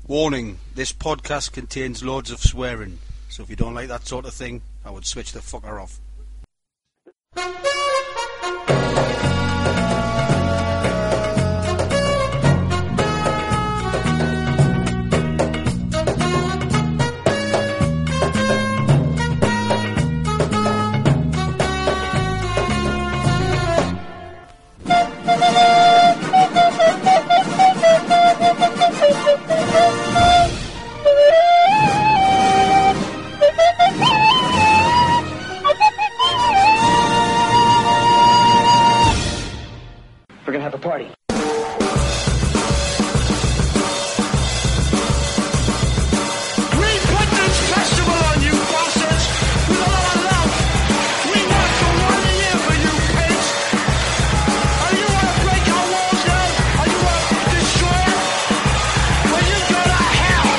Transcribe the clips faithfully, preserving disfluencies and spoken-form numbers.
Warning, this podcast contains loads of swearing, so if you don't like that sort of thing, I would switch the fucker off. We're gonna have a party. We put this festival on you bastards with all our love. We work for one year for you pigs. Are you want to break our walls down? Are you want to destroy it? Well, you go to hell.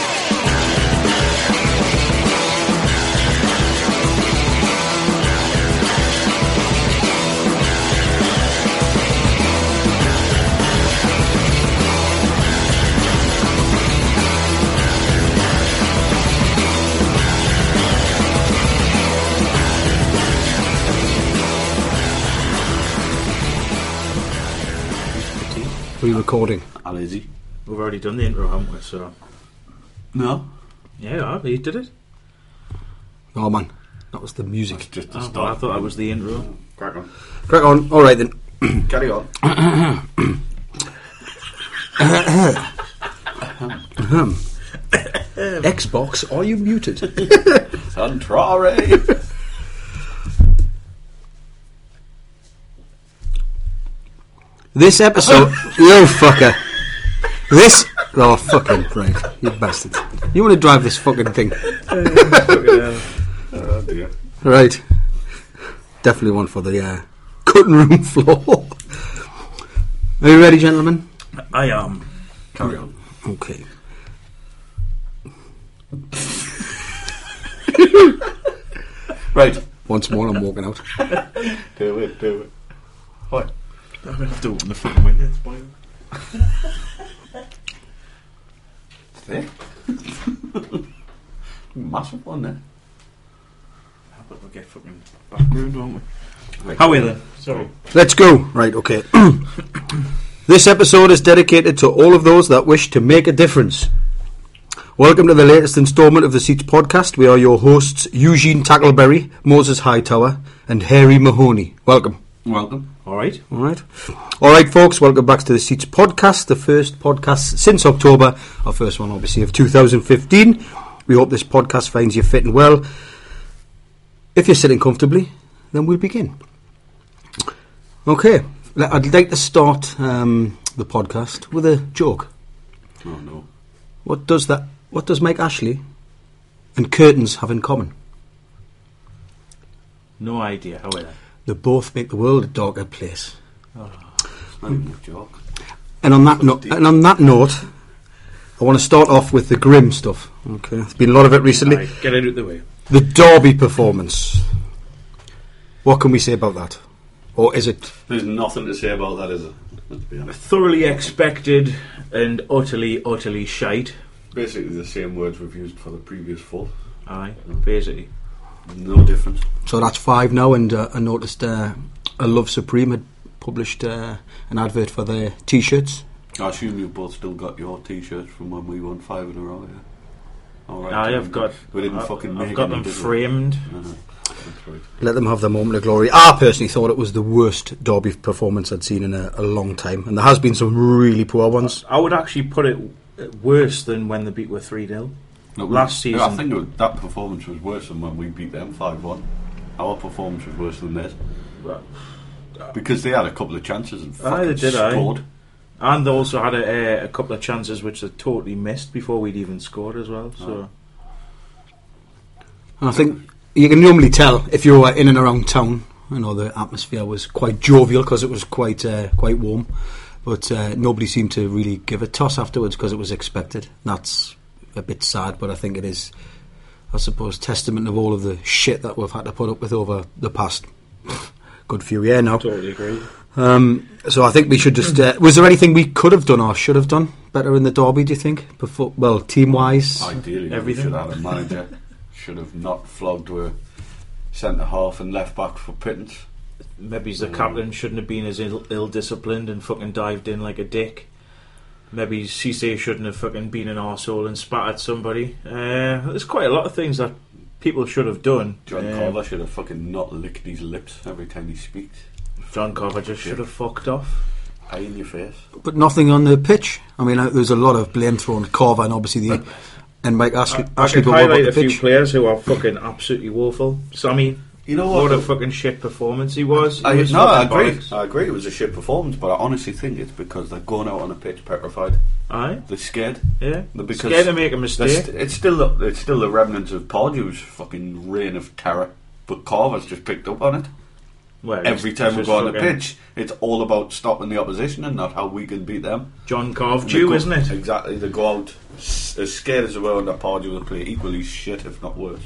Are we recording? I'm easy. We've already done the intro, haven't we? So No, yeah, you did it. Oh man, that was the music. it's just a Oh, start. well, I thought that was the intro. Crack on. Crack on. Alright then. Carry on. Xbox, are you muted? Contrary. This episode... You fucker. This... Oh, fucking right. You bastard. You want to drive this fucking thing? Oh dear. Right. Definitely one for the uh, cutting room floor. Are you ready, gentlemen? I am. Carry on. Okay. Right. Once more, I'm walking out. Do it, do it. What? I'm going to have to open the fucking window. It's boiling. Thick. Massive one there. But we'll get fucking background, won't we? Right. How are we then? Sorry. Let's go. Right, okay. This episode is dedicated to all of those that wish to make a difference. Welcome to the latest instalment of the Seats podcast. We are your hosts, Eugene Tackleberry, Moses Hightower, and Harry Mahoney. Welcome. Welcome. All right. All right. All right, folks, welcome back to the Seats podcast, the first podcast since October, our first one, obviously, of two thousand fifteen. We hope this podcast finds you fit and well. If you're sitting comfortably, then we'll begin. Okay, I'd like to start um, the podcast with a joke. Oh no. What does that? What does Mike Ashley and curtains have in common? No idea. How are they? They both make the world a darker place. Not even a joke. And on that note, and on that note, I want to start off with the grim stuff. Okay, there's been a lot of it recently. Right, get it out of the way. The Derby performance. What can we say about that? Or is it? There's nothing to say about that, is it? Let's be honest. Thoroughly expected and utterly, utterly shite. Basically the same words we've used for the previous four. Aye, basically. No difference. So that's five now, and uh, I noticed uh, A Love Supreme had published uh, an advert for their T-shirts. I assume you've both still got your T-shirts from when we won five in a row, yeah? All right. Aye, I've got. We didn't I've, fucking I've make got any, them did we? framed. Uh-huh. That's right. Let them have their moment of glory. I personally thought it was the worst Derby performance I'd seen in a, a long time, and there has been some really poor ones. I would actually put it worse than when the beat were three nil. No, Last yeah, season- I think it was, that performance was worse than when we beat them five one. Our performance was worse than theirs. Well, Because they had a couple of chances and Aye, fucking they did, aye. scored. And they also had a, a couple of chances which they totally missed before we'd even scored as well. So And I think you can normally tell if you were in and around town. You know, the atmosphere was quite jovial because it was quite uh, quite warm, but uh, nobody seemed to really give a toss afterwards because it was expected. That's a bit sad, but I think it is, I suppose, testament of all of the shit that we've had to put up with over the past good few years now. totally agree. Um, so I think we should just. Uh, was there anything we could have done or should have done better in the derby, do you think? Before, well, team-wise? Ideally, Everything. we should have had a manager. Should have not flogged with centre half and left back for pittance. Maybe the Mm. captain shouldn't have been as ill, ill-disciplined and fucking dived in like a dick. Maybe Cisse shouldn't have fucking been an arsehole and spat at somebody. Uh, there's quite a lot of things that people should have done. John Um, Carver should have fucking not licked his lips every time he speaks. John Carver just should have fucked off. Eye in your face. But nothing on the pitch. I mean, uh, there's a lot of blame thrown at Carver and obviously the... And Mike Ashley, I, I Ashley can but what highlight a about the few pitch? players who are fucking absolutely woeful. Sammy, You know what what? a fucking shit performance he was. He I, was no, I fucking agree. bollocks. I agree. It was a shit performance, but I honestly think it's because they're going out on a pitch petrified. Aye, They're scared. yeah. They're because Scared to make a they're mistake. st- it's still the, it's still the remnants of Pardew's fucking reign of terror, but Carver's just picked up on it. Well, Every he's- time he's we just go on the fucking pitch, it's all about stopping the opposition and not how we can beat them. John Carve And they Jew, go- isn't it? Exactly. They go out s- as scared as they were under Pardew. They play equally shit, if not worse.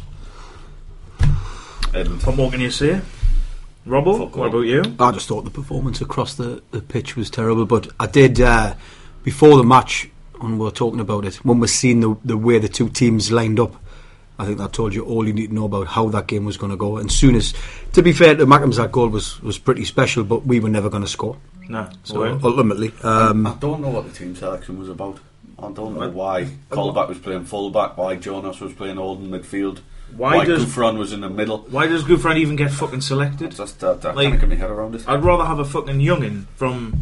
And And what can you say? Robbo, Fuck what all. about you? I just thought the performance across the, the pitch was terrible, but I did, uh, before the match, when we were talking about it, when we seen the, the way the two teams lined up, I think that told you all you need to know about how that game was going to go. And soon as, to be fair to Mackems, that goal was, was pretty special, but we were never going to score. Nah, So well, ultimately, um, I don't know what the team selection was about. I don't know why Colback was playing fullback, why Jonas was playing Oldham midfield, Why why, does- Gouffran was in the middle. why does Gouffran even get fucking selected? Just uh, I Like- can't get my head around it. I'd rather have a fucking youngin from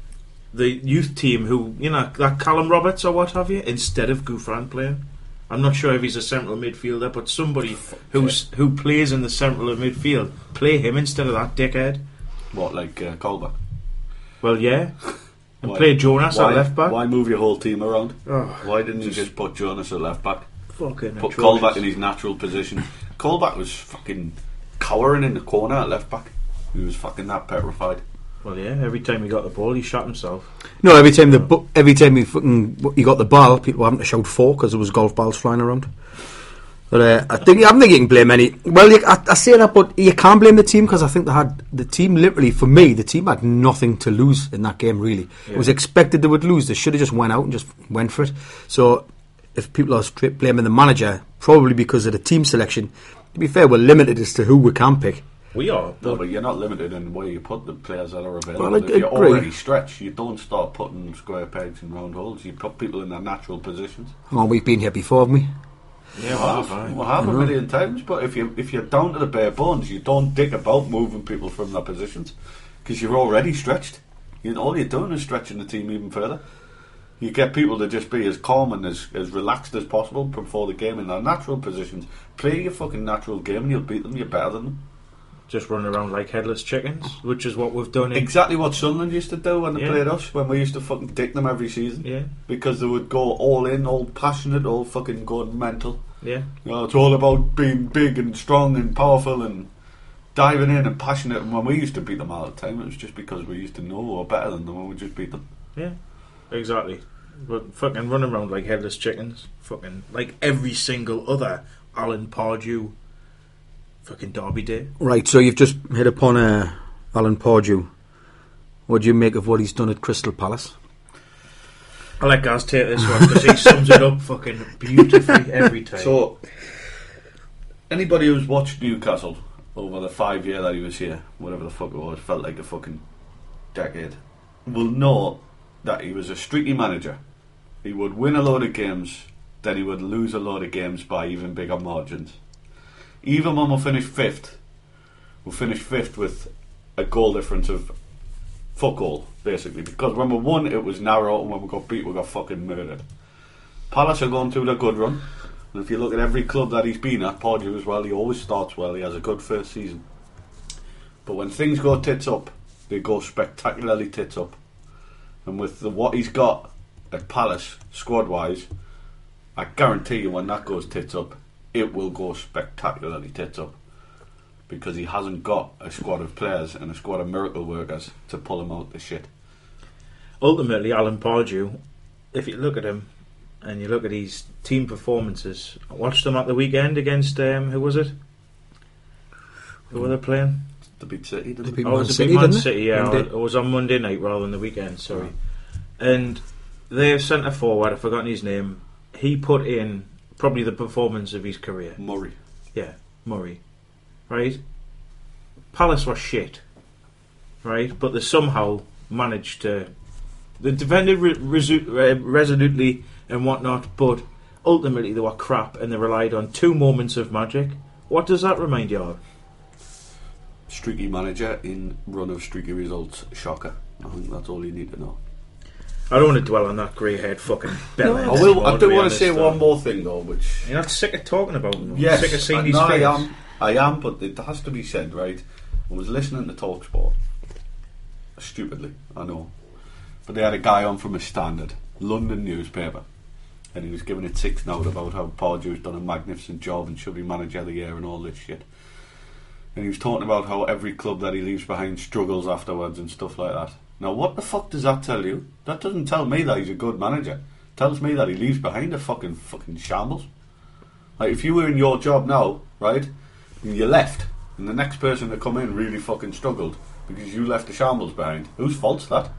the youth team who, you know, that Callum Roberts or what have you, instead of Gouffran playing. I'm not sure if he's a central midfielder, but somebody who's who plays in the central of midfield, play him instead of that dickhead. What, like uh, Colback? Well, yeah. And Why- play Jonas why, at left back. Why move your whole team around? Oh, Why didn't you just just put Jonas at left back? fucking Put atrocious. Colback in his natural position. Colback was fucking cowering in the corner at left back. He was fucking that petrified. Well, yeah. Every time he got the ball, he shot himself. no, every time the bu- every time he fucking he got the ball, people were having to shout four because there was golf balls flying around. But uh, I think I don't think you can blame any. Well, you, I, I say that, but you can't blame the team because I think they had the team. Literally, for me, the team had nothing to lose in that game. Really, Yeah. it was expected they would lose. They should have just went out and just went for it. So, if people are straight blaming the manager, probably because of the team selection. To be fair, we're limited as to who we can pick. We are. No, But but you're not limited in where you put the players that are available. Well, I if you're agree. already stretched, you don't start putting square pegs in round holes. You put people in their natural positions. Well, we've been here before, haven't we? yeah, We'll well, have, fine. we'll have a million times, but if you if you're down to the bare bones, you don't dick about moving people from their positions because you're already stretched. You all you're doing is stretching the team even further. You get people to just be as calm and as, as relaxed as possible before the game in their natural positions. Play your fucking natural game and you'll beat them. You're better than them. Just running around like headless chickens, which is what we've done. In, Exactly what Sunderland used to do when they Yeah. played us, when we used to fucking dick them every season. yeah, Because they would go all in, all passionate, all fucking going mental. yeah. You know, it's all about being big and strong and powerful and diving in and passionate. And when we used to beat them all the time, it was just because we used to know we were better than them and we just beat them. Yeah, exactly. But fucking running around like headless chickens. Fucking like every single other Alan Pardew fucking Derby day. Right, so you've just hit upon uh, Alan Pardew. What do you make of what he's done at Crystal Palace? I let Gaz take this one because he sums it up fucking beautifully every time. So, anybody who's watched Newcastle over the five year that he was here, whatever the fuck it was, felt like a fucking decade, will know that he was a streaky manager. He would win a load of games, then he would lose a load of games by even bigger margins. Even when we'll finish fifth, we'll finish fifth with a goal difference of fuck all, basically. Because when we won, it was narrow, and when we got beat, we got fucking murdered. Palace are going through their good run. And if you look at every club that he's been at, Pardew as well, he always starts well. He has a good first season. But when things go tits up, they go spectacularly tits up. And with the, what he's got at Palace, squad-wise, I guarantee you when that goes tits up, it will go spectacularly tits up. Because he hasn't got a squad of players and a squad of miracle workers to pull him out the shit. Ultimately, Alan Pardew, if you look at him and you look at his team performances, I watched them at the weekend against um, who was it? Who were they playing? The big city, didn't The he? big Oh, it was Man a big City, Man didn't it? City. Yeah, Monday. it was on Monday night rather than the weekend. Sorry, and their centre forward, I've forgotten his name, he put in probably the performance of his career. Murray. Yeah, Murray. Right? Palace were shit. Right? But they somehow managed to... They defended re- resu- uh, resolutely and whatnot, but ultimately they were crap and they relied on two moments of magic. What does that remind you of? Streaky manager in run of streaky results. Shocker. I think that's all you need to know. I don't want to dwell on that grey-haired fucking belly. I will. I do want to say one more thing though, which You're not sick of talking about them. yes, Sick of seeing I, these no, I face. am. I am, but it has to be said, right? I was listening to TalkSport. Stupidly, I know, but they had a guy on from a Standard London newspaper, and he was giving it six note about how Pardew's done a magnificent job and should be manager of the year and all this shit. And he was talking about how every club that he leaves behind struggles afterwards and stuff like that. Now, what the fuck does that tell you? That doesn't tell me that he's a good manager. It tells me that he leaves behind a fucking fucking shambles. Like, if you were in your job now, right, and you left, and the next person to come in really fucking struggled because you left the shambles behind, whose fault's that?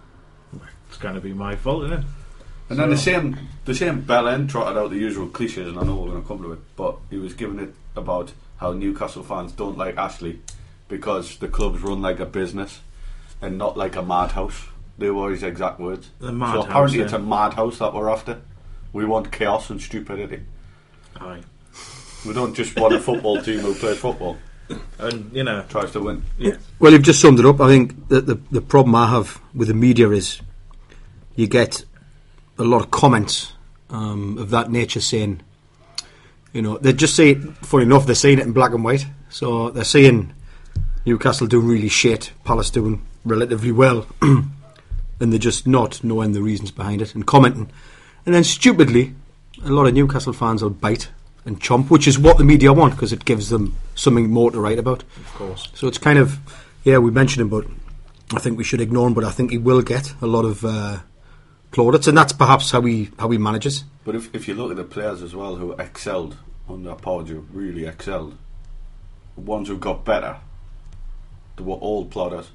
It's going to be my fault, isn't it? And then the same the same Bellend trotted out the usual cliches, and I know we're going to come to it, but he was giving it about how Newcastle fans don't like Ashley because the club's run like a business and not like a madhouse. They were his exact words. The So madhouse, apparently yeah. it's a madhouse that we're after. We want chaos and stupidity. Aye. We don't just want a football team who plays football, And, you know, tries to win. yeah. Well, you've just summed it up. I think that the, the problem I have with the media is you get a lot of comments um, of that nature saying, you know, they just say, funny enough, they're saying it in black and white. So they're saying Newcastle doing really shit, Palace doing relatively well, and they're just not knowing the reasons behind it and commenting. And then stupidly, a lot of Newcastle fans will bite and chomp, which is what the media want because it gives them something more to write about. Of course. So it's kind of, yeah, we mentioned him, but I think we should ignore him. But I think he will get a lot of uh, plaudits, and that's perhaps how he how he manages. But if if you look at the players as well who excelled under Pardew, really excelled, the ones who got better, they were all plodders.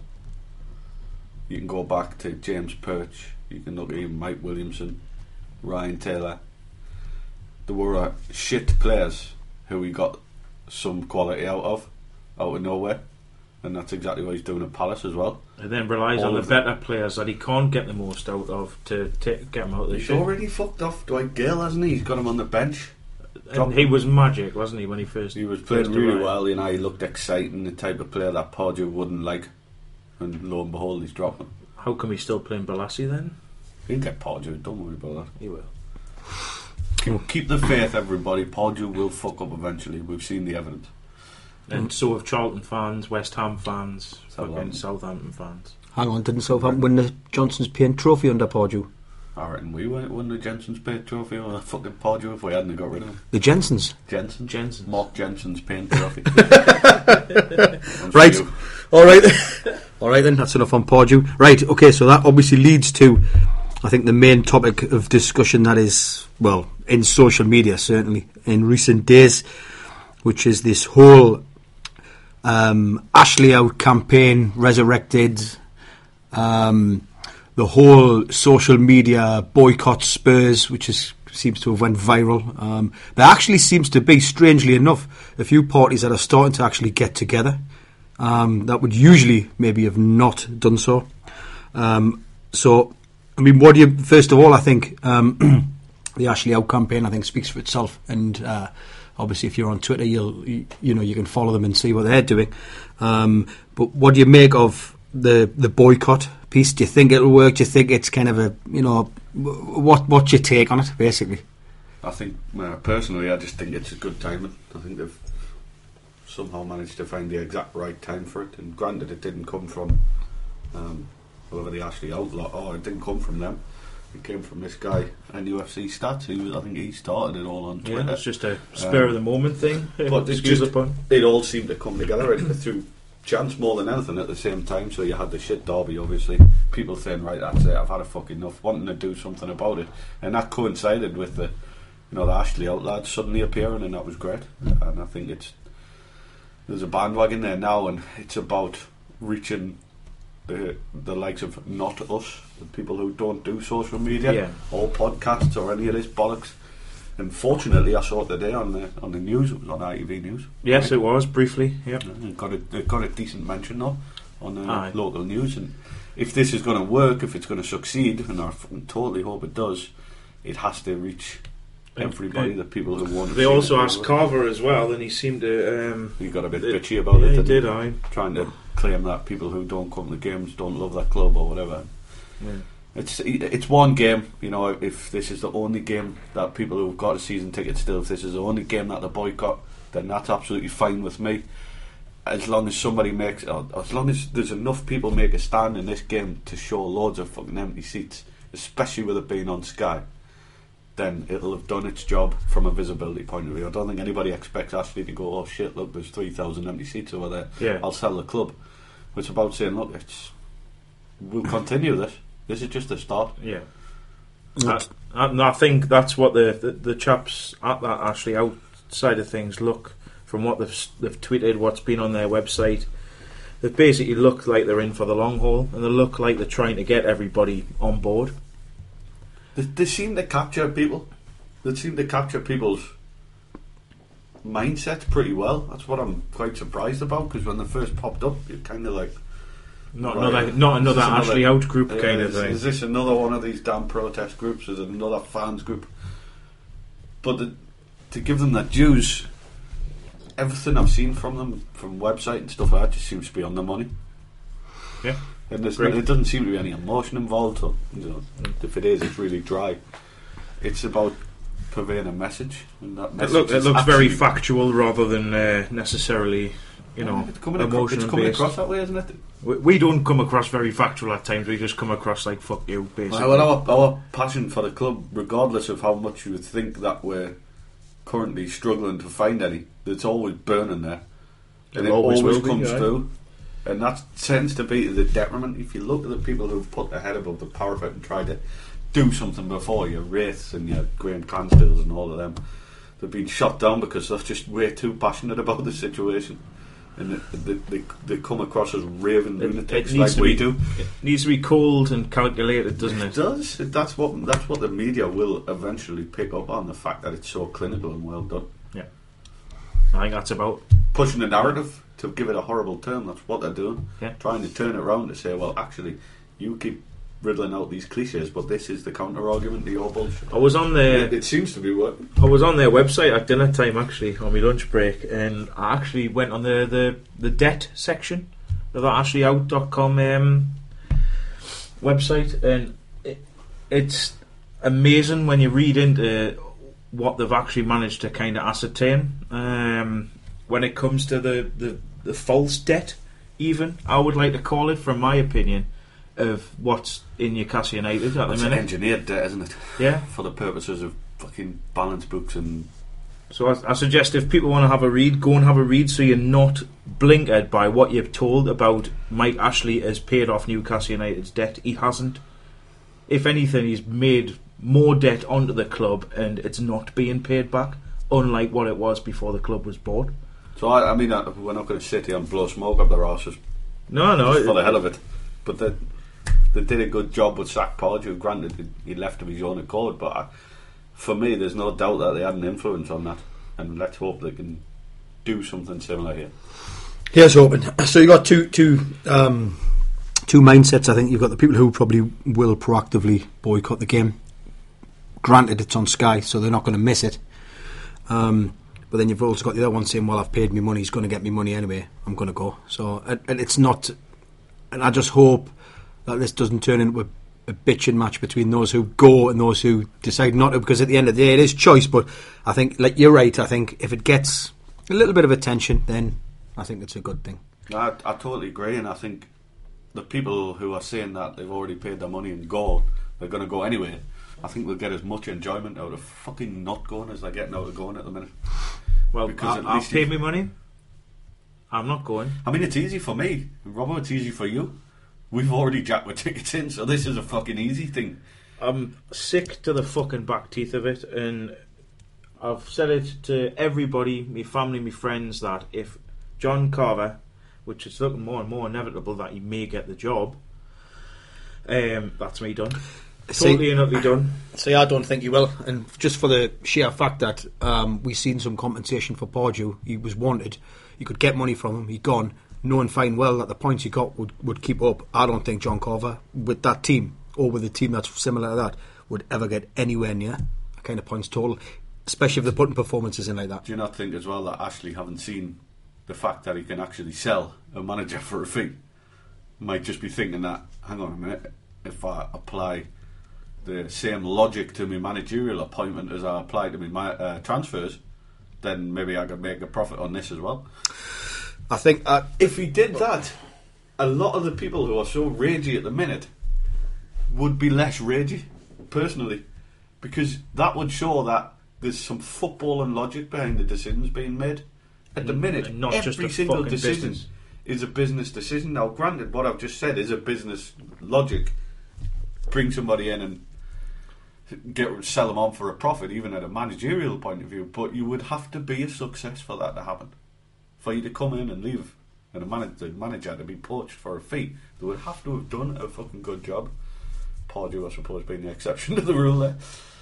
You can go back to James Perch, you can look at even Mike Williamson, Ryan Taylor. There were uh, shit players who we got some quality out of, out of nowhere, and that's exactly what he's doing at Palace as well. And then relies All on the of them. better players that he can't get the most out of to ta get him out of the He's shit. already fucked off Dwight Gale, hasn't he? He's got him on the bench. And he was magic, wasn't he, when he first He was playing first really arrived? well, you know, he looked exciting, the type of player that Pardew wouldn't like, and lo and behold, he's dropped him. How come he's still playing Balassi then? You can get Pardew, don't worry about that. He will. Keep, keep the faith, everybody. Pardew will fuck up eventually. We've seen the evidence. And so have Charlton fans, West Ham fans, fucking Southampton. Southampton fans. Hang on, didn't Southampton win the Johnson's Paint Trophy under Pardew? I reckon we won won the Jensen's Paint Trophy or the fucking Pardew if we hadn't got rid of him. The Jensens. Jensen? Jensen's. Mark Jensen's Paint Trophy. Right. All right. All right then, that's enough on Pardew. Right, okay, so that obviously leads to, I think, the main topic of discussion that is, well, in social media, certainly, in recent days, which is this whole um, Ashley Out campaign resurrected, um, the whole social media boycott Spurs, which is, seems to have went viral. Um, there actually seems to be, strangely enough, a few parties that are starting to actually get together. Um, that would usually maybe have not done so. Um, so, I mean, what do you? First of all, I think um, the Ashley Out campaign, I think, speaks for itself. And uh, obviously, if you're on Twitter, you'll you, you know you can follow them and see what they're doing. Um, but what do you make of the the boycott piece? Do you think it'll work? Do you think it's kind of a you know what what's your take on it, basically? I think, uh, personally, I just think it's a good timing. I think they've somehow managed to find the exact right time for it. And granted, it didn't come from um, whoever the Ashley Outlaw. Oh, it didn't come from them. It came from this guy, N U F C Stats. Who was, I think he started it all on Twitter. Yeah, it's just a spur Um, of the moment thing. But it Excuse just the pun. it all seemed to come together and through chance more than anything at the same time. So you had the shit derby, obviously. People saying, right, that's it. I've had a fucking enough, wanting to do something about it, and that coincided with the, you know, the Ashley Out lads suddenly appearing, and that was great. And I think it's there's a bandwagon there now, and it's about reaching the the likes of not us, the people who don't do social media Yeah. or podcasts or any of this bollocks. And fortunately, I saw it today on the on the news. It was on I T V News. Yes, Right? it was briefly. Yep. It got a it got a decent mention though on the Aye. local news. And if this is going to work, if it's going to succeed, and I fucking totally hope it does, it has to reach everybody. And- The people who want. to They see also it. asked Carver as well, and he seemed to. Um, He got a bit it- bitchy about yeah, it. he didn't did. he? I. Trying to claim that people who don't come to games don't love that club or whatever. Yeah. It's it's one game, you know. If this is the only game that people who've got a season ticket still, if this is the only game that they boycott, then that's absolutely fine with me. As long as somebody makes, or as long as there's enough people make a stand in this game to show loads of fucking empty seats, especially with it being on Sky, then it'll have done its job from a visibility point of view. I don't think anybody expects Ashley to go, oh shit, look, there's three thousand empty seats over there. Yeah. I'll sell the club. It's about saying, look, it's we'll continue this. This is just the start. Yeah. I, I, I think that's what the, the the chaps at that Ashley outside of things look from what they've they've tweeted, what's been on their website. They basically look like they're in for the long haul, and they look like they're trying to get everybody on board. They, they seem to capture people. They seem to capture people's mindsets pretty well. That's what I'm quite surprised about, because when they first popped up, you're kind of like, Not right, another not is another this Ashley out group uh, kind of is, thing. Is this another one of these damn protest groups? Is it another fans group? But the, to give them their dues, everything I've seen from them, from website and stuff like that, just seems to be on the money. Yeah. And there's Great. no, it doesn't seem to be any emotion involved. Or, you know, if it is, it's really dry. It's about conveying a message, and that It, message look, it is looks very actually- factual rather than uh, necessarily, you know, it's coming, across, emotion it's coming based. across that way, isn't it? We, we don't come across very factual at times. We just come across like fuck you, basically. Well, our, our passion for the club, regardless of how much you would think that we're currently struggling to find any, it's always burning there, and It it always always, will be, comes yeah. through. And that tends to be to the detriment. If you look at the people who've put their head above the parapet and tried to do something before, your Wraiths and your Graham Cranstills and all of them, they've been shot down because they're just way too passionate about the situation, and they, they, they, they come across as raving It- lunatics it needs like to we be- do. It needs to be cold and calculated, doesn't It it? does. That's what that's what the media will eventually pick up on, the fact that it's so clinical and well done. I think that's about. Pushing the narrative, to give it a horrible term, that's what they're doing. Yeah. Trying to turn it around to say, well, actually, you keep riddling out these cliches, but this is the counter argument to your bullshit. I was on their It, it seems to be working. I was on their website at dinner time actually on my lunch break, and I actually went on the the, the debt section of that ashley out dot com um, website, and it, it's amazing when you read into what they've actually managed to kind of ascertain um, when it comes to the, the, the false debt, even I would like to call it, from my opinion, of what's in Newcastle United at the It's minute. engineered debt, isn't it? Yeah. For the purposes of fucking balance books and So I, I suggest if people want to have a read, go and have a read, so you're not blinkered by what you've told about Mike Ashley has paid off Newcastle United's debt. He hasn't. If anything, he's made more debt onto the club, and it's not being paid back, unlike what it was before the club was bought. so. I, I mean, I, we're not going to sit here and blow smoke up their asses No, no. just for the it- hell of it, but they they did a good job with Zach Pardew. Granted, he left of his own accord, but I, for me, there's no doubt that they had an influence on that, and let's hope they can do something similar here. Here's hoping. So you got two two um, two mindsets. I think you've got the people who probably will proactively boycott the game. Granted, it's on Sky, so they're not going to miss it. Um, but then you've also got the other one saying, "Well, I've paid me money. He's going to get me money anyway. I'm going to go." So, and, and it's not. And I just hope that this doesn't turn into a, a bitching match between those who go and those who decide not to. Because at the end of the day, it is choice. But I think, like you're right. I think if it gets a little bit of attention, then I think it's a good thing. I, I totally agree, and I think the people who are saying that they've already paid their money and go, they're going to go anyway, I think they'll get as much enjoyment out of fucking not going as they're getting out of going at the minute. Well, Because I, at I've least paid you- me money. I'm not going. I mean, it's easy for me, Robbo, it's easy for you. We've already jacked with tickets in, so this is a fucking easy thing. I'm sick to the fucking back teeth of it, and I've said it to everybody, my family, my friends, that if John Carver which is looking more and more inevitable that he may get the job, um, that's me done. See- Totally and utterly done. See, I don't think he will, and just for the sheer fact that um, we've seen some compensation for Pardew, he was wanted, you could get money from him, he'd gone, knowing fine well that the points he got would, would keep up. I don't think John Carver, with that team, or with a team that's similar to that, would ever get anywhere near a kind of points total, especially if they're putting performances in like that. Do you not think as well that Ashley haven't seen the fact that he can actually sell a manager for a fee? Might just be thinking that, hang on a minute, if I apply the same logic to my managerial appointment as I apply to my ma- uh, transfers, then maybe I could make a profit on this as well. I think uh, If he did that, a lot of the people who are so ragey at the minute would be less ragey, personally, because that would show that there's some football and logic behind the decisions being made. At the minute, And not every just a single fucking decision business. is a business decision. Now, granted, what I've just said is a business logic. Bring somebody in and get sell them on for a profit, even at a managerial point of view. But you would have to be a success for that to happen. For you to come in and leave, and a manager, the manager to be poached for a fee, they would have to have done a fucking good job. Pardew, I suppose, being the exception to the rule there.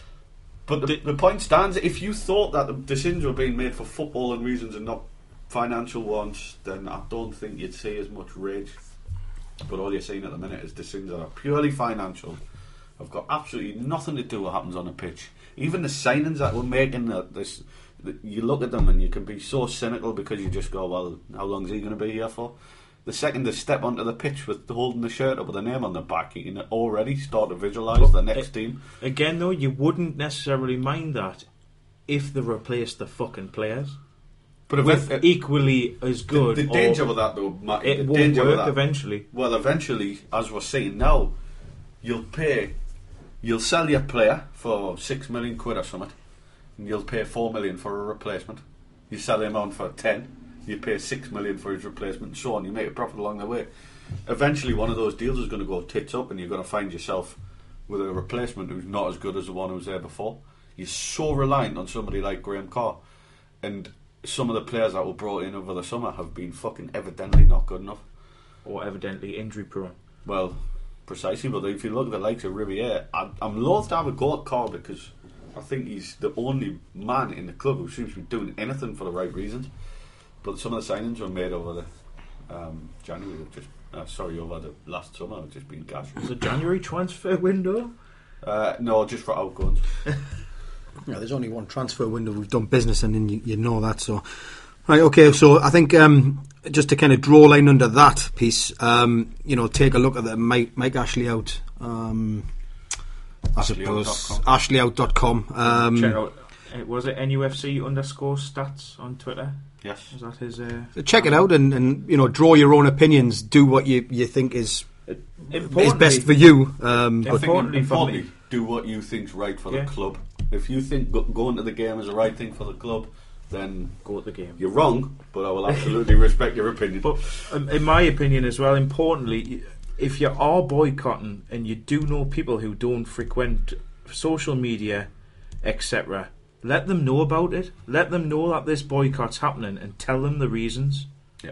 But the, the point stands, if you thought that the decisions were being made for footballing reasons and not financial ones, then I don't think you'd see as much rage. But all you're seeing at the minute is decisions that are purely financial, have got absolutely nothing to do with what happens on the pitch. Even the signings that we're making, that this, that you look at them and you can be so cynical because you just go, well, how long is he going to be here for? The second they step onto the pitch with holding the shirt up with a name on the back, you can already start to visualise But the next it- team. Again, though, you wouldn't necessarily mind that if they replaced the fucking players But with if, equally as good. the, the or danger with that, though, Matt, it the won't danger with work that, eventually. well, eventually, as we're seeing now, you'll pay, you'll sell your player for six million quid or something, and you'll pay four million for a replacement. You sell him on for ten, you pay six million for his replacement, and so on. You make a profit along the way. Eventually, one of those deals is going to go tits up, and you're going to find yourself with a replacement who's not as good as the one who was there before. You're so reliant on somebody like Graham Carr, and some of the players that were brought in over the summer have been fucking evidently not good enough. Or evidently injury prone. Well, precisely, but if you look at the likes of Riviere, I'm, I'm loath to have a go at Carr because I think he's the only man in the club who seems to be doing anything for the right reasons. But some of the signings were made over the um, January, have just uh, sorry, over the last summer, have just been gash. The January transfer window? Uh, no, just for outgoings. Yeah, there's only one transfer window we've done business in, and you, you know that. So, right, okay. So I think um, just to kind of draw a line under that piece, um, you know, take a look at the Mike, Mike Ashley out. Um, I suppose ashley out dot com. Um, Check out. uh, Was it N U F C underscore stats on Twitter? Yes. Was that his? Uh, check it out and, and you know, draw your own opinions. Do what you, you think is is importantly- best for you. Um, I but think Importantly for importantly, me- do what you think's right for Yeah. the club. If you think go- going to the game is the right thing for the club, then Go at the game. you're wrong, but I will absolutely respect your opinion. But um, in my opinion as well, importantly, if you are boycotting and you do know people who don't frequent social media, et cetera, let them know about it. Let them know that this boycott's happening and tell them the reasons. Yeah.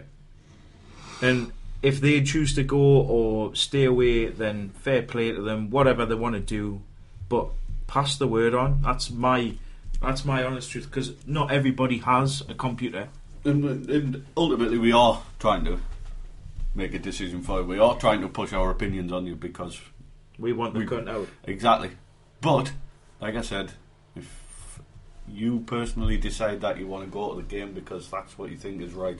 And if they choose to go or stay away, then fair play to them, whatever they want to do. But pass the word on. That's my that's my honest truth, because not everybody has a computer. And, and ultimately, we are trying to make a decision for you. We are trying to push our opinions on you because We want them We- cut out. exactly. But like I said, if you personally decide that you want to go to the game because that's what you think is right,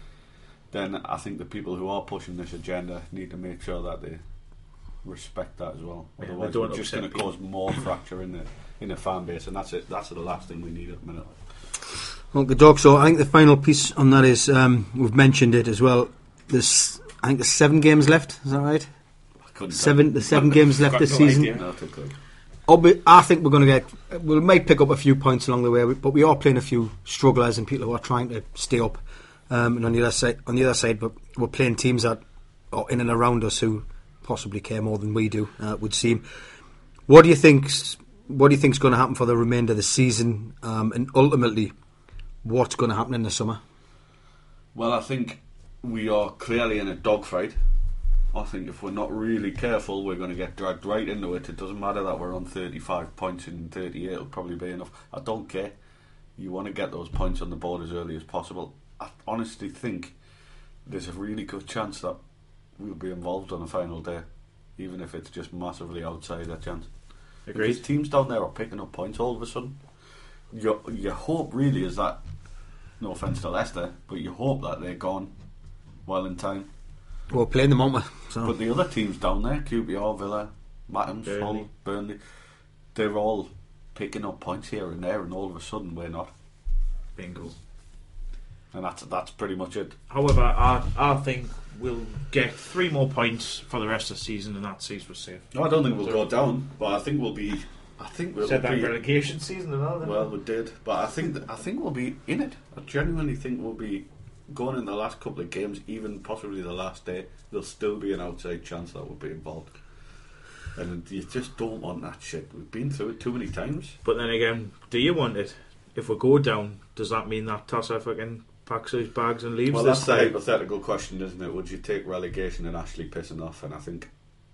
then I think the people who are pushing this agenda need to make sure that they respect that as well. Yeah, they Otherwise, don't we're just upset going to people. cause more fracture in the in the fan base, and that's it. That's the last thing we need at the minute. Okay, dog. So I think the final piece on that is um, we've mentioned it as well. There's I think there's seven games left. Is that right? I couldn't Seven. The seven games left Got this no season. idea. Not a clue. Obvi- I think we're going to get. We might pick up a few points along the way, but we are playing a few strugglers and people who are trying to stay up. Um, and on the other side, on the other side, but we're playing teams that are in and around us who possibly care more than we do. Uh, it would seem. What do you think's What do you think's going to happen for the remainder of the season, um, and ultimately, what's going to happen in the summer? Well, I think we are clearly in a dogfight. I think if we're not really careful, we're going to get dragged right into it. It doesn't matter that we're on thirty-five points in thirty-eight, it'll probably be enough. I don't care. You want to get those points on the board as early as possible. I honestly think there's a really good chance that we'll be involved on the final day, even if it's just massively outside that chance. Agreed. Because teams down there are picking up points all of a sudden. Your, your hope really is that, no offence to Leicester, but you hope that they're gone well in time. We're playing them, aren't we? So. But the other teams down there, Q P R, Villa, Matthews, Burnley. Hull, Burnley, they're all picking up points here and there, and all of a sudden we're not. Bingo. And that's that's pretty much it. However, I, I think we'll get three more points for the rest of the season, and that sees us safe. No, I don't think we'll go down, but I think we'll be. I think we'll Said that be. relegation season and all that. Well, we did, but I think that, I think we'll be in it. I genuinely think we'll be going in the last couple of games, even possibly the last day. There'll still be an outside chance that we'll be involved, and you just don't want that shit. We've been through it too many times. But then again, do you want it? If we go down, does that mean that Tosser fucking packs his bags and leaves? Well, this that's the time? hypothetical question, isn't it? Would you take relegation and Ashley pissing off? And I think,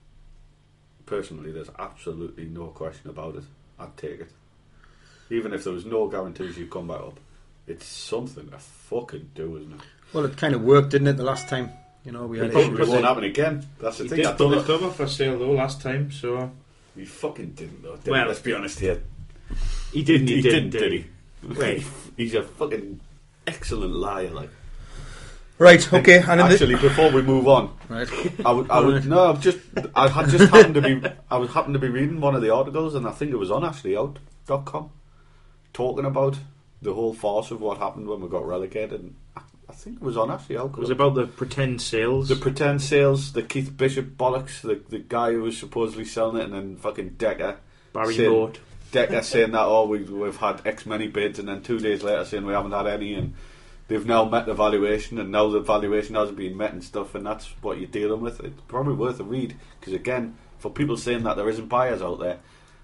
personally, there's absolutely no question about it. I'd take it. Even if there was no guarantees you come back up. It's something to fucking do, isn't it? Well, it kind of worked, didn't it, the last time? You know, we had It issues. won't happen again. That's the He thing. did I pull don't the cover for sale though last time, so He fucking didn't, though. Did Well- he? Let's be honest here. he didn't. He, He didn't, didn't, did he? Wait. He's a fucking excellent liar, like. Right, okay. And in Actually, before we move on, the, right. I would, I would, no, I've just, I had just happened to be, I was happened to be reading one of the articles, and I think it was on ashley out dot com, talking about the whole farce of what happened when we got relegated. And I, I think it was on Ashley out. It was about the pretend sales. The pretend sales, the Keith Bishop bollocks, the the guy who was supposedly selling it, and then fucking Decker, Barry saying- Lord. Decker saying that, oh, we've, we've had X many bids, and then two days later saying we haven't had any, and they've now met the valuation, and now the valuation hasn't been met and stuff, and that's what you're dealing with. It's probably worth a read, because again, for people saying that there isn't buyers out there,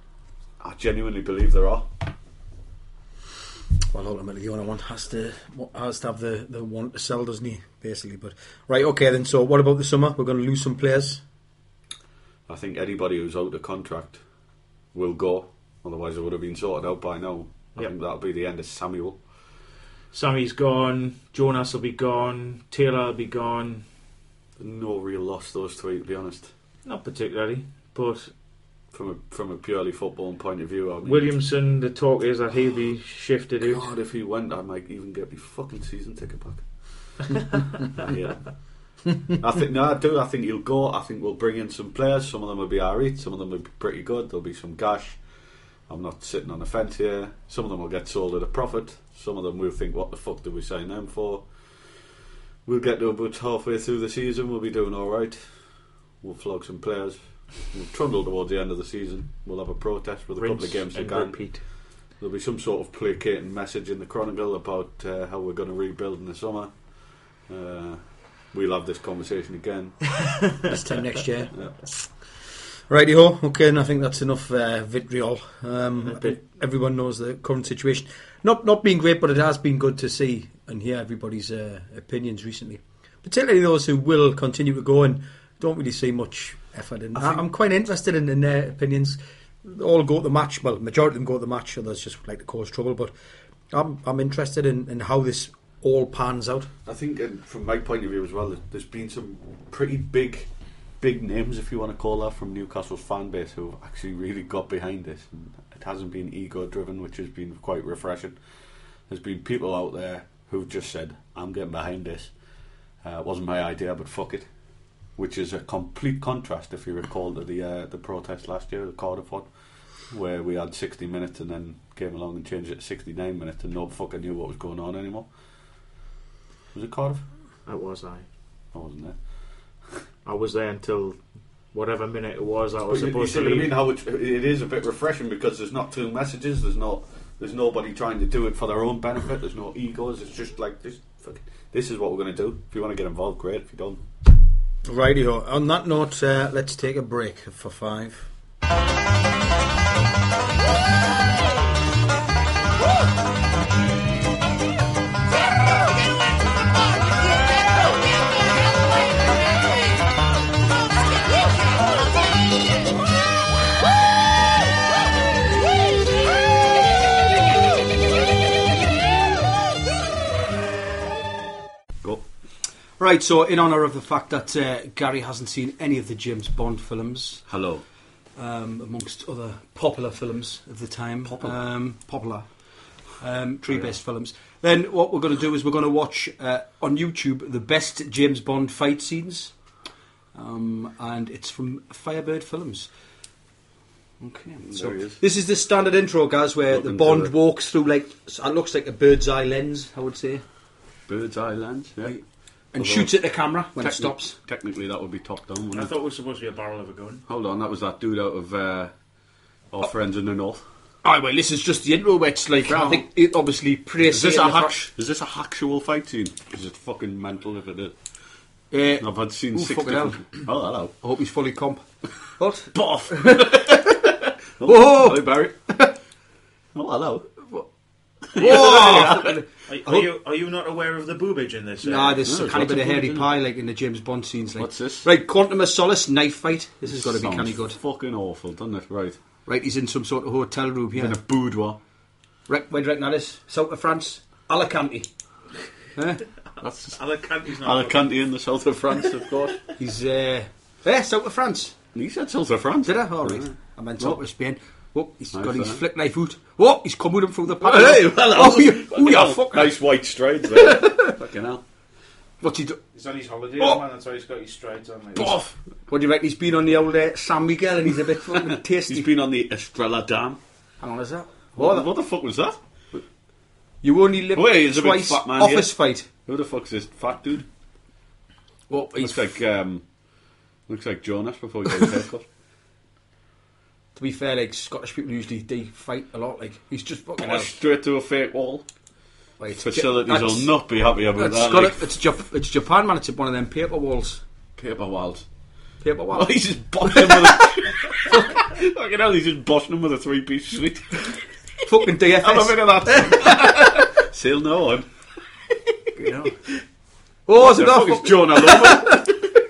I genuinely believe there are. Well, ultimately, the owner one has to has to have the, the want to sell, doesn't he? Basically, but right, okay then. So, what about the summer? We're going to lose some players. I think anybody who's out of contract will go, otherwise it would have been sorted out by now. I Yep. think that'll be the end of Samuel. Sammy's gone. Jonas will be gone. Taylor will be gone. No real loss, those three, to be honest. Not particularly, but From a from a purely football point of view, I mean, Williamson. The talk is that he'll be shifted out. God, if he went, I might even get my fucking season ticket back. Yeah. I think no, I do. I think he'll go. I think we'll bring in some players. Some of them will be alright. Some of them will be pretty good. There'll be some gash. I'm not sitting on the fence here. Some of them will get sold at a profit. Some of them will think, what the fuck did we sign them for? We'll get to about halfway through the season. We'll be doing all right. We'll flog some players. We'll trundle towards the end of the season. We'll have a protest with a couple of Rinse games to and go. repeat. There'll be some sort of placating message in the Chronicle about uh, how we're going to rebuild in the summer. Uh, we'll have this conversation again. This time next year. Yeah. Righty-ho, okay, and I think that's enough uh, vitriol. Um, A bit. Everyone knows the current situation. Not not been great, but it has been good to see and hear everybody's uh, opinions recently. Particularly those who will continue to go and don't really see much effort in. I think- I'm quite interested in, in their opinions. They all go to the match. Well, majority of them go to the match, others just like to cause trouble. But I'm I'm interested in, in how this all pans out. I think, and from my point of view as well, there's- there's been some pretty big, big names, if you want to call that, from Newcastle's fan base who've actually really got behind this. And it hasn't been ego-driven, which has been quite refreshing. There's been people out there who've just said, "I'm getting behind this. Uh, it wasn't my idea, but fuck it." Which is a complete contrast, if you recall, to the uh, the protest last year, the Cardiff one, where we had sixty minutes and then came along and changed it to sixty-nine minutes, and no fucker knew what was going on anymore. Was it Cardiff? That was I. I wasn't there. I was there until whatever minute it was. I was But you, you supposed see to what I leave. mean? How it, it is a bit refreshing because there's not two messages. There's no, there's nobody trying to do it for their own benefit. There's no egos. It's just like this. Fucking, this is what we're going to do. If you want to get involved, great. If you don't, Righty-ho. On that note, uh, let's take a break for five. Right, so in honour of the fact that uh, Gary hasn't seen any of the James Bond films, Hello. um, amongst other popular films of the time, Popular. um, popular um, tree-based films, then what we're going to do is we're going to watch uh, on YouTube the best James Bond fight scenes, um, and it's from Firebird Films. Okay, so There he is. this is the standard intro, guys, where Looking the Bond to it. walks through like it looks like a bird's eye lens, I would say, Bird's eye lens, yeah. and Although shoots at the camera when it Techni- stops. Technically, that would be top down, wouldn't I it? thought it was supposed to be a barrel of a gun. Hold on, that was that dude out of uh, Our Friends in the North. Oh, well, this is just the intro where it's like, I think it obviously Is prays this, a hack- is this a actual fight scene? Is it fucking mental if it is? Uh, I've had seen Ooh, six fucking hell. different... Oh, hello. I hope he's fully comp. What? Boff! Whoa! Hello, Barry. Oh, hello. Whoa! Are, are you are you not aware of the boobage in this? Uh, Nah, there's No, a kind of there's bit of lots of hairy bullets in pie like in the James Bond scenes. Like. What's this? Right, Quantum of Solace knife fight. This has got to be Sounds kind of good. fucking awful, doesn't it? Right. Right, he's in some sort of hotel room here. In a boudoir. Right, where do you reckon that is? South of France, Alicante. Eh? That's Alicante's not. Alicante in the south of France, of course. He's uh, eh, south of France. He said south of France. Did I? All right. Yeah. I meant south Oh. of Spain. Oh, he's Nice, got his eh? flick knife out. Oh, he's come with him through the pack. Hey, hello. Oh, you, oh, Fucking you hell. fucker. Nice white strides there. Fucking hell. What's he do? He's on his holiday, Oh. man. That's why he's got his strides on. Like. Off. What do you reckon? He's been on the old uh, San Miguel and he's a bit fucking tasty. He's been on the Estrella Dam. Hang on, is that? What, What? what the fuck was that? You only live Wait, he's a big twice. fat man Office fight. Who the fuck's this fat dude? Oh, he's Looks like um, looks like Jonas before he got his haircut. To be fair, like Scottish people usually they fight a lot. Like he's just fucking hell. Pushed straight to a fake wall. Like, it's Facilities Ja- will that's- not be happy about It's, that. got Like, a, it's, Jap- it's Japan, man. It's one of them paper walls. paper walls. Paper Oh, walls. he's just bossing him with a... Fucking hell, he's just bossing him with a three-piece suite. Fucking D F S. Have a bit of that. Still no one. You know. Oh, is it The fuck that? is Jonah Loma?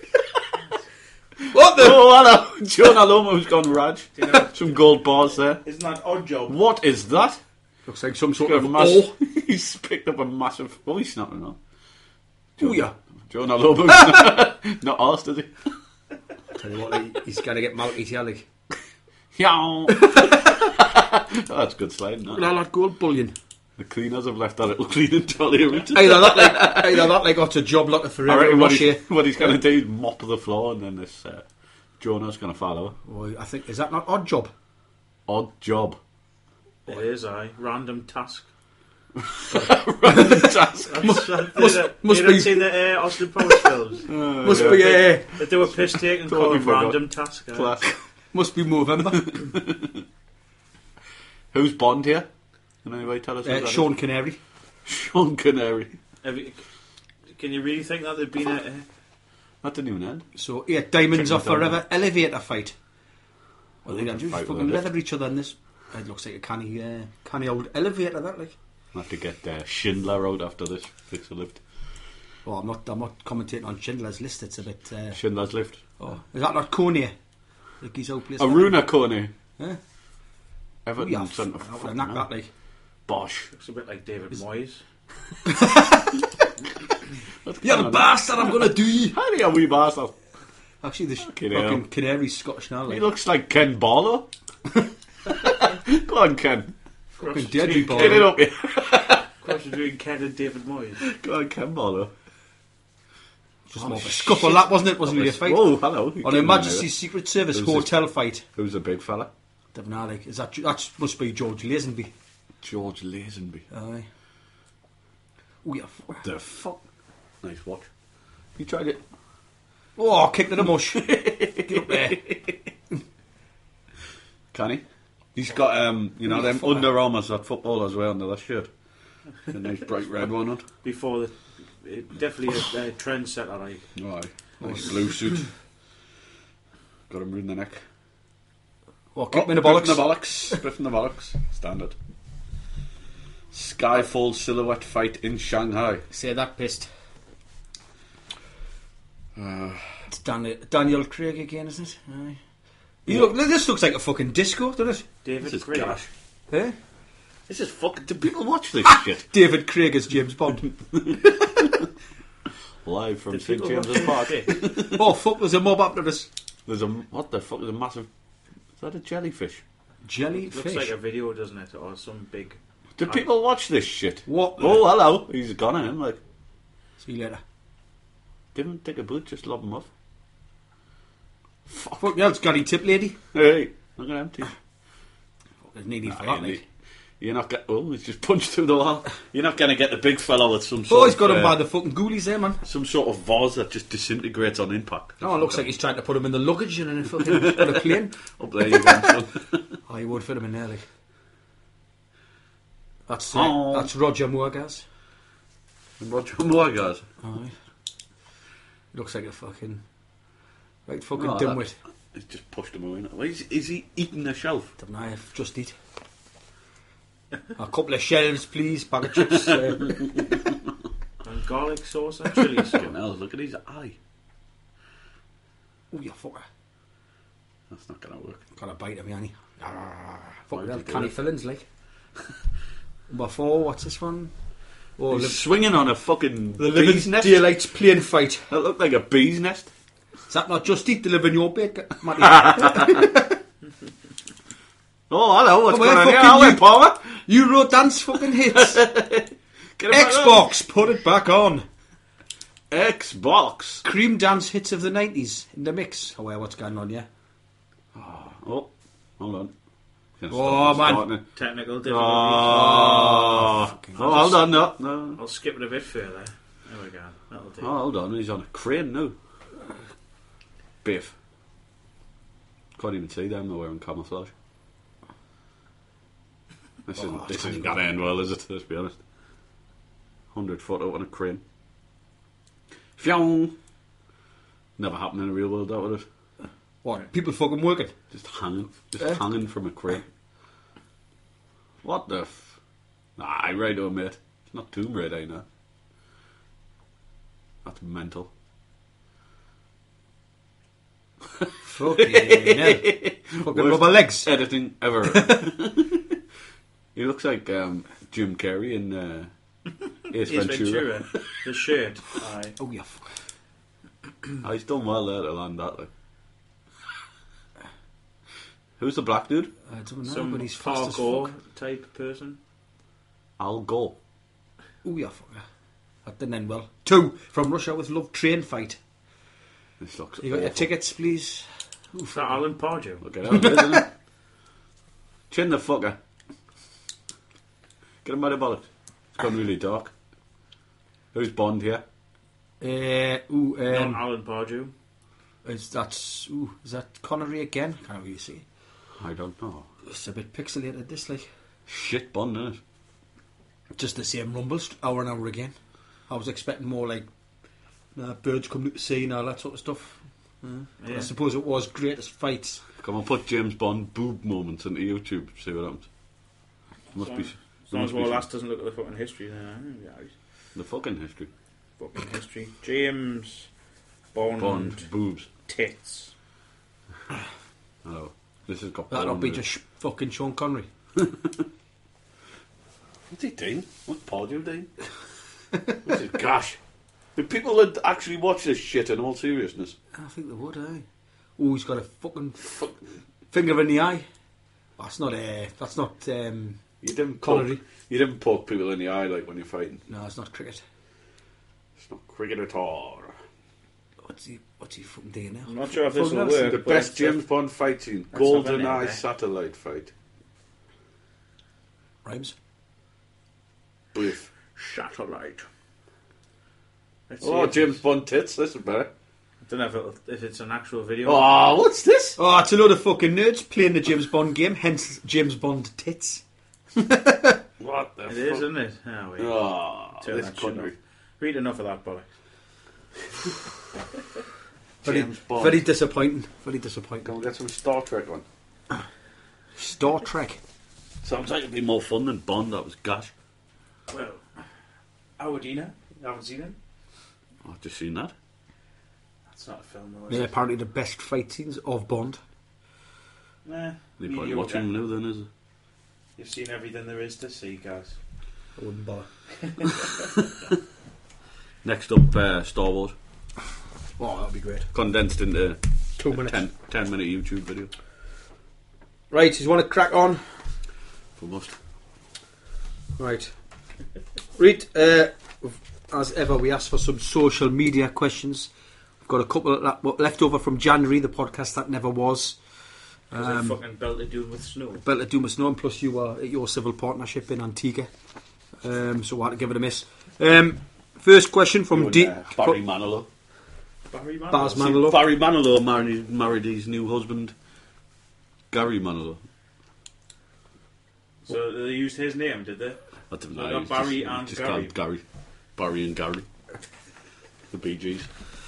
What the? Oh, hello. Jonah Loma's gone Raj. You know, Some gold bars there. isn't that odd job? What is that? Looks like some sort Got of a mass- oh. He's picked up a massive... Oh, he's snapping on. Oh, yeah. Jonah Loma's not asked, is he? Tell you what, like, he's going to get multi here, like. Yeah. Oh, that's good sliding. Look That. at all that gold bullion. The cleaners have left that little cleaning trolley around. Either that, like, either that, like, got a job lot of I forever reckon in what, Russia. he's, what he's going to do is mop the floor, and then this uh, Jonah's going to follow. Oh, I think, is that not odd job? Odd job. It is, aye. Random task. Random task. Must, must- you must don't be- see the uh, Austin Powers films? Must be, uh, They do a piss take and Totally call it forgot. random task. aye. Class. must be Movember. Who's Bond here? Can anybody tell us? who uh, that Sean is? Canary. Sean Canary. Have you- Can you really think that there'd been a... Uh, That didn't even end. So, yeah, Diamonds Check Are it out. Forever elevator fight. Well, they Elevator just fight with fucking a lift. leather each other in this. It looks like a canny, uh, canny old elevator, that, like. I'll have to get uh, Schindler out after this. Fix the lift. Oh, I'm not, I'm not commentating on Schindler's List, it's a bit, uh, Schindler's lift. oh, is that not Coney? Like his old place. Aruna Coney. Huh? Everton Yeah, centre. f- fucking knock hell. that, like. Bosh. looks a bit like David Moyes. You're a bastard, I'm gonna do you. How do you wee bastard? Actually, the sh- Fucking fucking hell. Canary's Scottish now, He like. looks like Ken Barlow. Go on, Ken. Fucking Deirdre Ball. Get it up here. Cross between Ken and David Moyes. Go on, Ken Barlow. Just more of a scuffle, that wasn't it? Wasn't really a fight. Oh, hello. You On came Her in Majesty's Secret Service Who's this? hotel fight. there. Who's a big fella? Devon Alec. Is that that must be George Lazenby? George Lazenby. Aye. Oh yeah. The fuck? Nice watch. You tried it. Oh, kick to the mush. Get up there. Can he? He's got, um, you know, them Fuck. Under Armours that footballers wear under their shirt. A nice bright red one on. Before the... It, definitely a, a trendsetter, like. Oh, aye. Nice blue suit. Got him round the neck. Oh, kick Oh, me in the Biff bollocks. in the bollocks. Biff in the bollocks. Standard. Skyfall silhouette fight in Shanghai. Say that pissed. Uh, It's Daniel, Daniel Craig again, isn't it? Aye. You look, this looks like a fucking disco, doesn't it? David this is Craig. gash. Eh? This is fucking... Do people watch this shit? David Craig as James Bond. Live from Did Saint people James's watch Park. it? Oh fuck! There's a mob after us. There's a what the fuck? There's a massive. Is that a jellyfish? Jellyfish. Looks like a video, doesn't it? Or some big. Do people watch this shit? What? Oh, hello. He's gone in. Like, See you later. give him take a boot. Just lob him off. Fuck yeah, it's Gary Tip lady. Hey, I'm gonna empty. There's nearly Nah, for you're that, mate. You're not get. Oh, he's just punched through the wall. You're not gonna get the big fella with some sort. Oh, he's got of, him uh, by the fucking ghoulies there, man. some sort of vase that just disintegrates on impact. Oh, it looks like he's trying to put him in the luggage and in a fucking on a plane. Up there, you go. son. Oh, you would fit him in there, like. That's uh, Oh. that's Roger Morgas. Roger Moore, guys. Alright. Looks like a fucking right fucking Oh, dimwit. that- He's just pushed him away. Why is, is he eating the shelf? Don't know, I've just eat. A couple of shelves, please. Bag of chips. Uh, And garlic sauce and chili sauce. Fucking hell, look at his eye. oh, you fucker. That's not gonna work. Got a bite of me, Annie. Ah, Why fuck would that. you do Canny that? fillings, like. Number four, what's this one? Oh, He's liv- swinging on a fucking the bee's Living nest. Daylights plane fight. That looked like a bee's nest. Is that not Just Eat delivering your bacon, Matty? Oh, hello, what's Oh, well, going on here? fucking Hello, you- Palmer. Euro dance fucking hits. Get him back Xbox, put it back on. on. Xbox. Cream dance hits of the nineties in the mix. Oh, well, what's going on, yeah? Oh, hold on. Gonna Oh, start- man. starting it. Technical difficulties. Oh, oh, hold on, no, no. I'll skip it a bit further. There we go. That'll do. Oh, hold on, he's on a crane now. Biff. Can't even see them, they're wearing camouflage. This Oh, isn't, it's this kinda isn't good. gonna end well, is it? Let's be honest. Hundred foot out on a crane. Fyong! Never happened in the real world, that would it? What? People fucking working. Just hanging. Just Eh? hanging from a crane. What the f... Nah, right on, mate. It's not Tomb Raider, you know. That's mental. Fucking hell. Fucking Worst rubber legs. editing ever. He looks like um, Jim Carrey in uh, Ace, Ace Ventura. Ventura. The shirt. Aye. Oh, you fuck. Oh, he's done well there to land that. Like. Who's the black dude? I don't know, Some but he's fast as parkour fuck. type person. Al Gore. Oh, you fucker. That didn't end well. Two, from Russia with Love train fight. This looks You got your awful. tickets, please? Is that Alan Pardew? Look at that, isn't it? Chin the fucker. Get him by the bollocks. It's gone really dark. Who's Bond here? Uh, ooh, um, Not Alan Pardew. is that, ooh, is that Connery again? Can't really see. I don't know. It's a bit pixelated, this, like. Shit Bond, isn't it? Just the same rumbles, hour and hour again. I was expecting more like uh, birds coming to sea and all that sort of stuff. Yeah. I suppose it was greatest fights. Come on, put James Bond boob moments into YouTube. See what happens. Must be. As there long must as be Wallace some- doesn't look at the fucking history, then uh, yeah, the fucking history. fucking history. James Bond, Bond boobs. tits. Oh, this has got. That'll Bond be in it. just sh- fucking Sean Connery. What's he doing? What's Pardew doing? What's his gosh? Do people that actually watch this shit in all seriousness? I think they would, eh? Oh, he's got a fucking f- finger in the eye. Oh, that's not uh, that's not um, You didn't poke, Connery. you didn't poke people in the eye like when you're fighting. No, it's not cricket. It's not cricket at all. What's he what's he fucking doing now? I'm not sure if this Fucking will hell. work. The but best it's- James Bond fight scene: Let's have a Golden Eye name, eh? satellite fight. Rhymes. Biff. Satellite. Let's Oh, see if- James Bond tits. This is better. I don't know if, it'll, if it's an actual video. Oh, what's this? Oh, it's a load of fucking nerds playing the James Bond game, hence James Bond tits. What the It fuck? is, isn't it? Oh, wait. Oh, Turn this that shit country. off. Read enough of that, bollocks. Very, James Bond. very disappointing. Very Can disappointing. we get some Star Trek on? Star Trek. Sounds like it'd be more fun than Bond. That was gosh. Well, Awadina. You haven't seen it? I've just seen that. That's not a film, though, is Yeah, it? apparently the best fight scenes of Bond. Nah. They probably mediocre. watching now then, is it? You've seen everything there is to see, guys. I wouldn't bother. Next up, uh, Star Wars. Oh, that'd be great. Condensed into Two a minutes. ten, ten minute YouTube video. Right, you want to crack on? For must. Right. Read, uh, as ever, we ask for some social media questions. We've got a couple that left over from January, the podcast that never was. Because Um, I fucking belted Doom with snow. Built at Doom with Snow, and plus you were at your civil partnership in Antigua. Um, so I had to give it a miss. Um, first question from You and, D. uh, Barry Manilow. Barry Manilow. Baz See, Manilow. Barry Manilow married, married his new husband, Gary Manilow. So they used his name, did they? I don't So know. got he's Barry just, and just Gary. called Gary. Barry and Gary. The Bee Gees.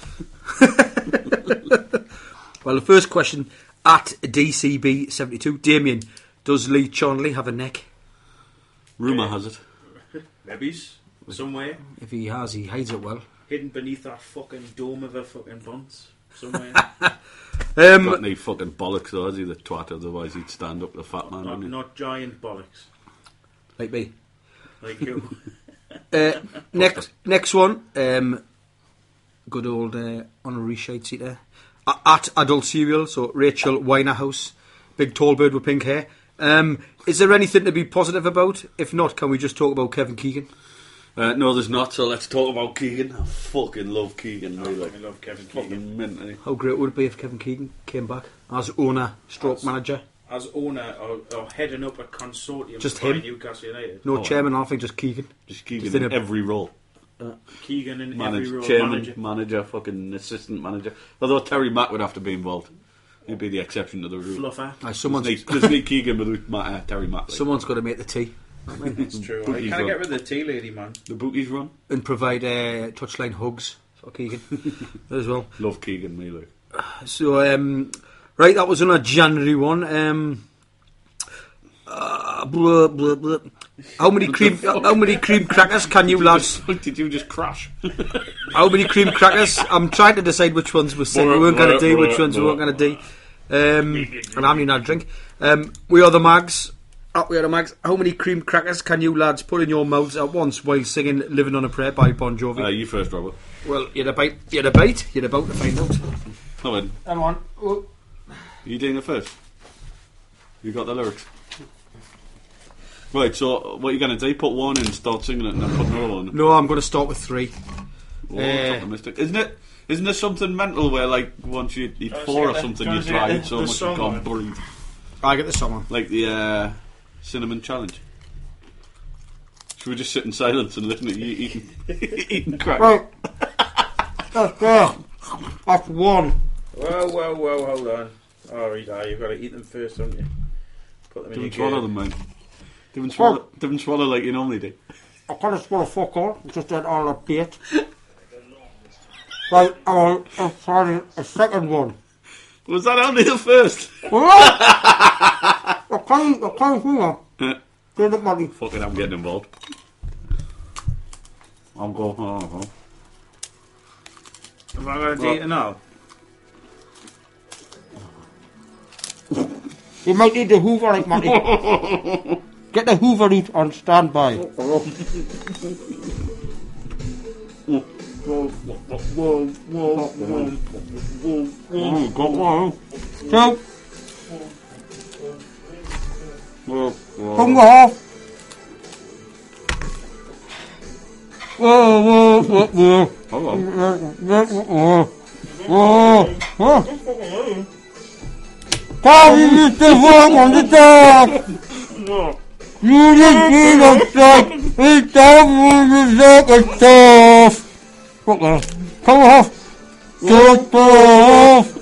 Well, the first question at D C B seventy-two. Damien, does Lee Charnley have a neck? Rumour Yeah. has it. Maybe's. Somewhere. If he has, he hides it well. Hidden beneath that fucking dome of a fucking bunce. Somewhere. Um, Got any fucking bollocks though, has he, the twat? Otherwise he'd stand up to the fat man, not, wouldn't he? not giant bollocks. like me. Like you. Uh, next, next one. Um, good old uh, honorary shade seat there. A- At Adult Serial, so Rachel Winehouse, big tall bird with pink hair. Um, is there anything to be positive about? If not, can we just talk about Kevin Keegan? Uh, no, there's not, so let's talk about Keegan. I fucking love Keegan, I really. fucking love Kevin Keegan. Fucking mint, isn't he? How great would it be if Kevin Keegan came back as owner, stroke As- manager? As owner or, or heading up a consortium Just by him? Newcastle United. No Oh, chairman, nothing, just Keegan. Just Keegan Just in in a- every role. Keegan in Manage, every role. chairman, Manager. manager. fucking assistant manager. Although Terry Mack would have to be involved. He'd be the exception to the rule. Fluffer. Aye, someone's, There's Nick, there's Nick Keegan with Ma- uh, Terry Mack. Like. someone's got to make the tea That's true. Bookies You can't run. get rid of the tea lady, man. The bookies run. and provide uh, touchline hugs for Keegan as well. Love Keegan, me, like. So, um, right, that was on a January one. Um, uh, blah, blah, blah. How many cream? How many cream crackers can you lads? Did you just crash? How many cream crackers? I'm trying to decide which ones we said we weren't going to do, which ones we weren't going to do. Um, and I'm not a drink. Um, we are the Mags. Uh, we are the Mags. How many cream crackers can you lads put in your mouths at once while singing "Living on a Prayer" by Bon Jovi? Uh, you first, Robert. Well, you're about, you're about, you're about to find out. Come on. Come on. Oh. You doing it first? You got the lyrics. Right, so what are you going to do? Put one in, start singing it, and then put another one. No, I'm going to start with three. Oh, that's Uh, optimistic. Isn't it? Isn't there something mental where, like, once you eat Try to four or get the- something, try you to dry get it so the much you song can't on. breathe? I get the song on. Like the uh, cinnamon challenge. Should we just sit in silence and listen to you eating, eating crack? Right. That's there. That's one. Whoa, whoa, whoa, hold on. Oh, right, ah, you've got to eat them first, haven't you? Put them in Don't your swallow gate. them, man. Don't swallow, don't swallow like you normally do. I can't swallow fuck all. Just that all a bit. Right, I'm on a, a second one. Was that only the first? What? I can't, I can't hear. Get it, buddy. Fucking, I'm getting involved. I'll go. I'll go. Have I got to date it now? You might need the Hoover like Matty. Get the Hoover eat on standby. Oh, go on. So, Whoa, come whoa. off. Whoa, whoa, whoa, whoa. Hold on. Whoa, whoa, whoa. Come, Mister Wong on the top. You didn't see the shot. It's time for the second stuff. Come on. Come off. Get off.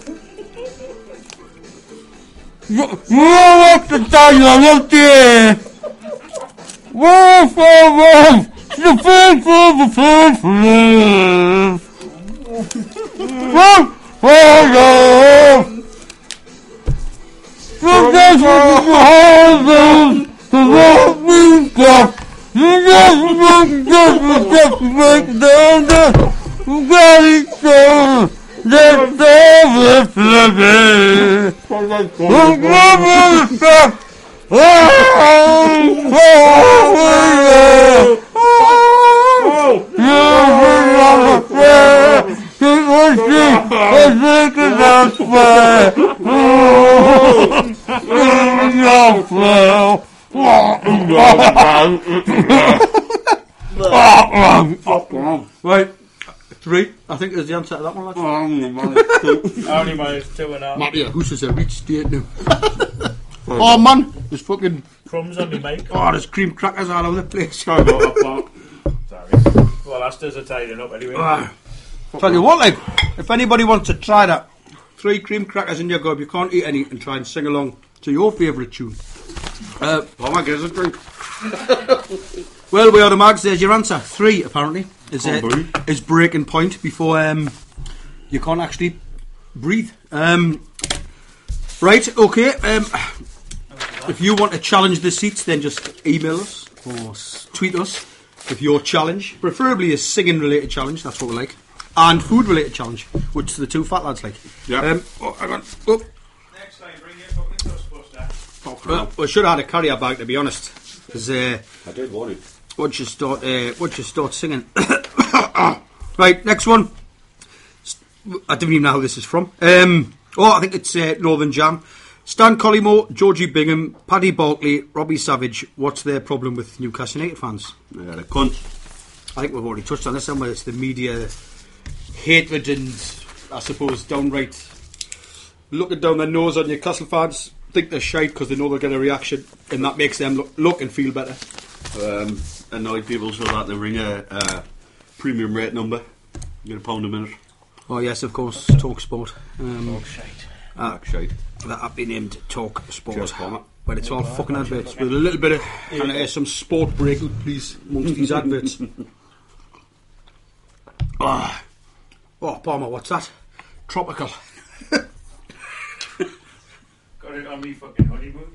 You want to tell you I love you. Whoa, whoa, whoa. The first for the first for love. Whoa, whoa, whoa. The best of the whole the world we've got. You just make just just make the the very soul. Let's over flipping. We'll never stop. Oh, oh, oh, oh, Right, three. I think is the answer to that one, lads. Only minus two and a half. Matty, who says a rich state now? Oh man, there's fucking Crumbs on me, mate. oh, there's cream crackers all over the place. Sorry about that, Mark. Sorry. Well, that's does a tidying up anyway. Ah, tell you what, like, if anybody wants to try that, three cream crackers in your gob, you can't eat any, and try and sing along to your favourite tune. Uh, oh my goodness, a drink. Well, we are the Mags. There's your answer. Three, apparently, is uh, is breaking point before um, you can't actually breathe. Um, right, okay. Um, if you want to challenge the seats, then just email us or s- tweet us with your challenge, preferably a singing-related challenge. That's what we like, and food-related challenge, which the two fat lads like. Yeah. Um, oh, hang on. Oh. Next time, bring your fucking Ghostbuster. Well, we should have had a carrier bag, to be honest, because uh, I did want it. once you start, uh, once you start singing. Right, next one. I don't even know how this is from. Um, oh, I think it's uh, Northern Jam. Stan Collymore, Georgie Bingham, Paddy Barkley, Robbie Savage. What's their problem with Newcastle United fans? Yeah, the cunt. I think we've already touched on this somewhere. It's the media hatred and, I suppose, downright looking down their nose on Newcastle fans. Think they're shite because they know they'll get a reaction, and that makes them look, look and feel better. Um, annoy people so that they ring a uh, premium rate number. Get a pound a minute. Oh yes, of course, Talk Sport. Um, Oh, shite. uh, Shite. that have been named Talk Sport. Just bomb it. But it's all fucking adverts with a little bit of kind of uh, some sport breakout, please, amongst these adverts. Ah. Oh, Palmer, what's that? Tropical. Got it on me fucking honeymoon.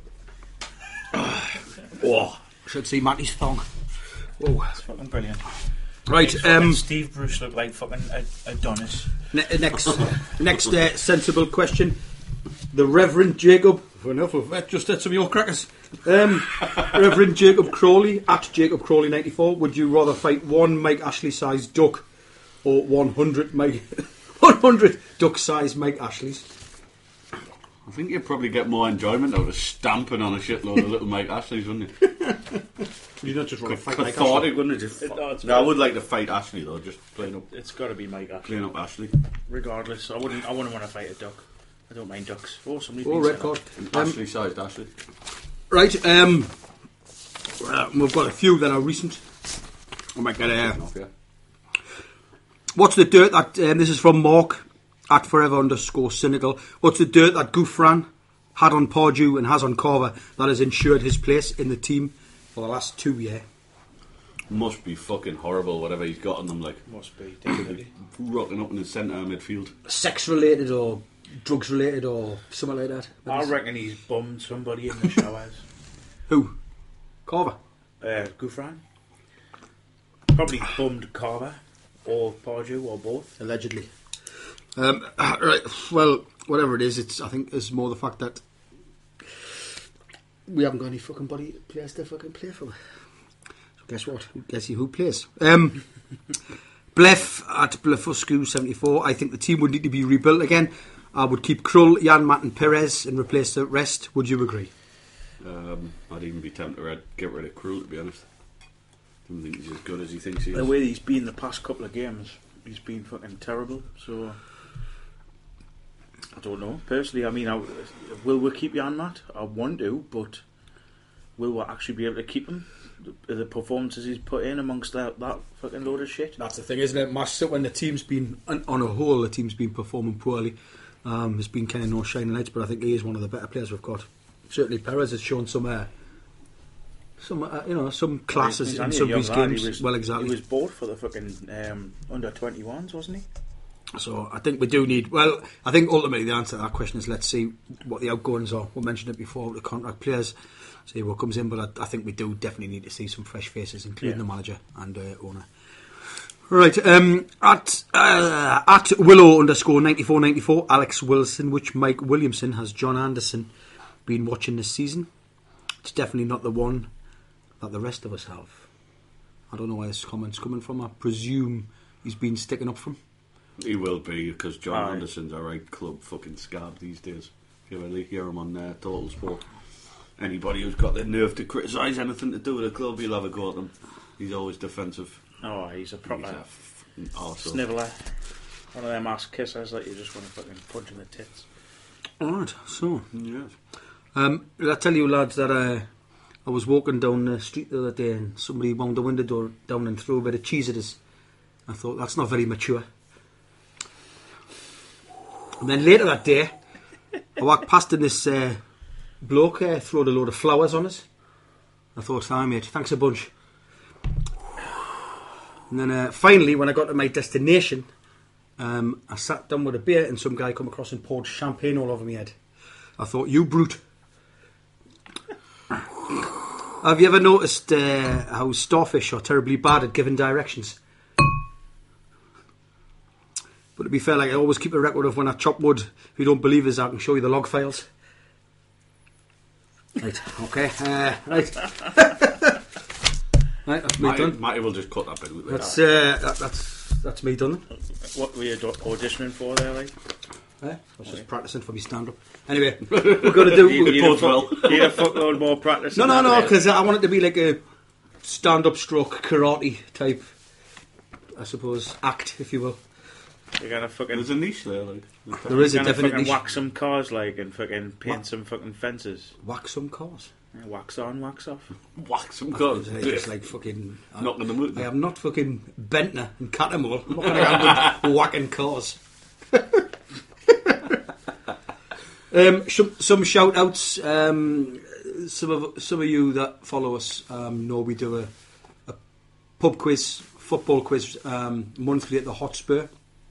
Oh, should see Matty's thong. Whoa. It's fucking brilliant. Right, Makes fucking um, Steve Bruce look like fucking Ad- Adonis. ne- next, next uh, sensible question. The Reverend Jacob. Enough of that. Just had some of your crackers. Um, Reverend Jacob Crawley at Jacob Crawley ninety-four. Would you rather fight one Mike Ashley-sized duck or one hundred Mike, one hundred duck-sized Mike Ashleys? I think you'd probably get more enjoyment out of stamping on a shitload of little Mike Ashleys, wouldn't you? You not just want to fight Mike Cathartic, Ashley. wouldn't it? Just It- no, it's no, I would like to fight Ashley though, just plain up, It's got to be Mike Ashley. plain up Ashley. Regardless, I wouldn't. I wouldn't want to fight a duck. I don't mind ducks. Oh, somebody's Oh, been red set card. up. Um, Ashley-sized Ashley. right, um, uh, we've got a few that are recent. I might get a... Enough, yeah. What's the dirt that... Um, this is from Mark at forever underscore cynical. What's the dirt that Gouffran had on Pardew and has on Carver that has ensured his place in the team for the last two years? Must be fucking horrible, whatever he's got on them, like Must be definitely. rocking up in the centre of midfield. Sex related or drugs related or something like that? I reckon he's bummed somebody in the showers. Who? Carver? uh, Gouffran. Probably bummed Carver or Pardew or both. Allegedly. Um, right, well, whatever it is, it's I think it's more the fact that we haven't got any fucking body players to fucking play for. So guess what? Guess who plays? Um, Bleff at Blefuscu seventy-four. I think the team would need to be rebuilt again. I would keep Krull, Jan Martin Perez and replace the rest. Would you agree? Um, I'd even be tempted to get rid of Krul, to be honest. I don't think he's as good as he thinks he is. The way he's been the past couple of games, he's been fucking terrible. So I don't know. Personally, I mean, I, will we keep Jan Matt? I want to, but will we actually be able to keep him? The, the performances he's put in amongst that, that fucking load of shit. That's the thing, isn't it? Master, when the team's been, on on a whole, the team's been performing poorly. Um, there's been kind of no shining lights, but I think he is one of the better players we've got. Certainly, Perez has shown some, uh, some, uh, you know, some classes He's in only a some of young these lad. games. He was, well, exactly. He was bought for the fucking um, under twenty-ones, wasn't he? So I think we do need. Well, I think ultimately the answer to that question is let's see what the outgoings are. We mentioned it before, the contract players. See what comes in, but I, I think we do definitely need to see some fresh faces, including Yeah. the manager and uh, owner. Right, um, at uh, at Willow underscore ninety four ninety four, Alex Wilson, which Mike Williamson has John Anderson been watching this season? It's definitely not the one that the rest of us have. I don't know where this comment's coming from. I presume he's been sticking up from. He will be, because John Aye. Anderson's a right club fucking scab these days. You ever hear him on uh, Total Sport? Anybody who's got the nerve to criticise anything to do with the club, he'll have a go at them. He's always defensive. Oh, he's a proper He's a fucking arsehole. sniveller. One of them ass kissers that you just want to fucking punch in the tits. Alright, so. Yes. Um, did I tell you, lads, that uh, I was walking down the street the other day and somebody wound the window door down and threw a bit of cheese at us. I thought, that's not very mature. And then later that day, I walked past and this uh, bloke uh, throwed a load of flowers on us. I thought, hi mate, thanks a bunch. And then uh, finally, when I got to my destination, um, I sat down with a beer and some guy come across and poured champagne all over my head. I thought, you brute. Have you ever noticed uh, how starfish are terribly bad at giving directions? But to be fair, like I always keep a record of when I chop wood. If you don't believe us, I can show you the log files. Right, okay, uh, right. Right, that's me Matty, done. Matty will just cut that bit. With That's, uh, that, that's, that's me done. What were you auditioning for there, like? Eh? I was just practising for my stand-up. Anyway, we're going to do... You need a bodes well. fuck- need a fuckload more practice. No, than no, that, no, eh? because I want it to be like a stand-up stroke karate type, I suppose, act, if you will. You're gonna fucking. There's a niche there, like. There is a You're gonna definite fucking niche. wax some cars, like, and fucking paint What? some fucking fences. Whack some cars. Yeah, wax on, wax off. Whack some guns. It's just like fucking... I, Knocking them out. I am not fucking Bentner and Catamore. I'm not going around with whacking cars. um, some, some shout-outs. Um, some of some of you that follow us um, know we do a, a pub quiz, football quiz, um, monthly at the Hotspur.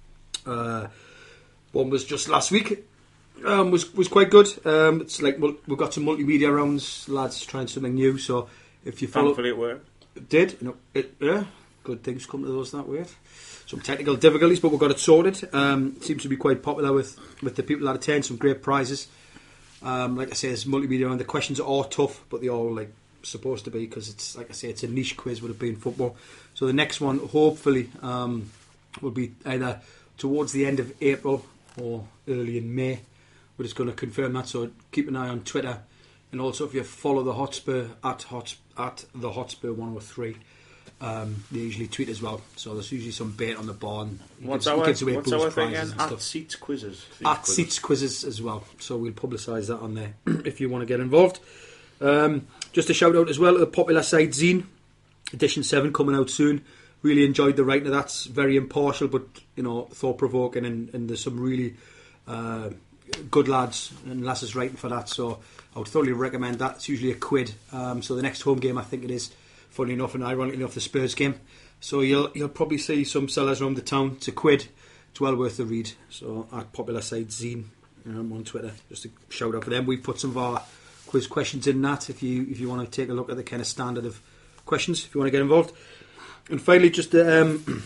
Uh, one was just last week. Um, was was quite good. Um, it's like mul- we've got some multimedia rounds, lads trying something new. So if you follow, Thankfully it worked. it did no, it, yeah, good things come to those that way. Some technical difficulties, but we've got it sorted. Um, seems to be quite popular with, with the people that attend. Some great prizes. Um, like I say, it's multimedia round. The questions are all tough, but they're all like supposed to be because it's like I say, it's a niche quiz. Would have been football. So the next one, hopefully, um, will be either towards the end of April or early in May. We're just going to confirm that, so keep an eye on Twitter, and also if you follow the Hotspur at hot at the Hotspur one oh three, um, they usually tweet as well. So there's usually some bait on the bar. And he What's gives, he our gives away what's booze our thing prizes again? and At stuff. Seats Quizzes. At Seats Quizzes as well. So we'll publicise that on there if you want to get involved. Um, just a shout out as well to the popular site Zine, edition seven coming out soon. Really enjoyed the writing of that. It's very impartial, but you know, thought provoking, and, and there's some really uh, good lads and lasses writing for that. So I would thoroughly recommend that. It's usually a quid. Um, so the next home game, I think it is, funny enough, and ironically enough, the Spurs game. So you'll you'll probably see some sellers around the town. It's a quid. It's well worth the read. So at popular site Zine um, on Twitter, just a shout out for them. We've put some of our quiz questions in that. If you if you want to take a look at the kind of standard of questions, if you want to get involved. And finally, just um,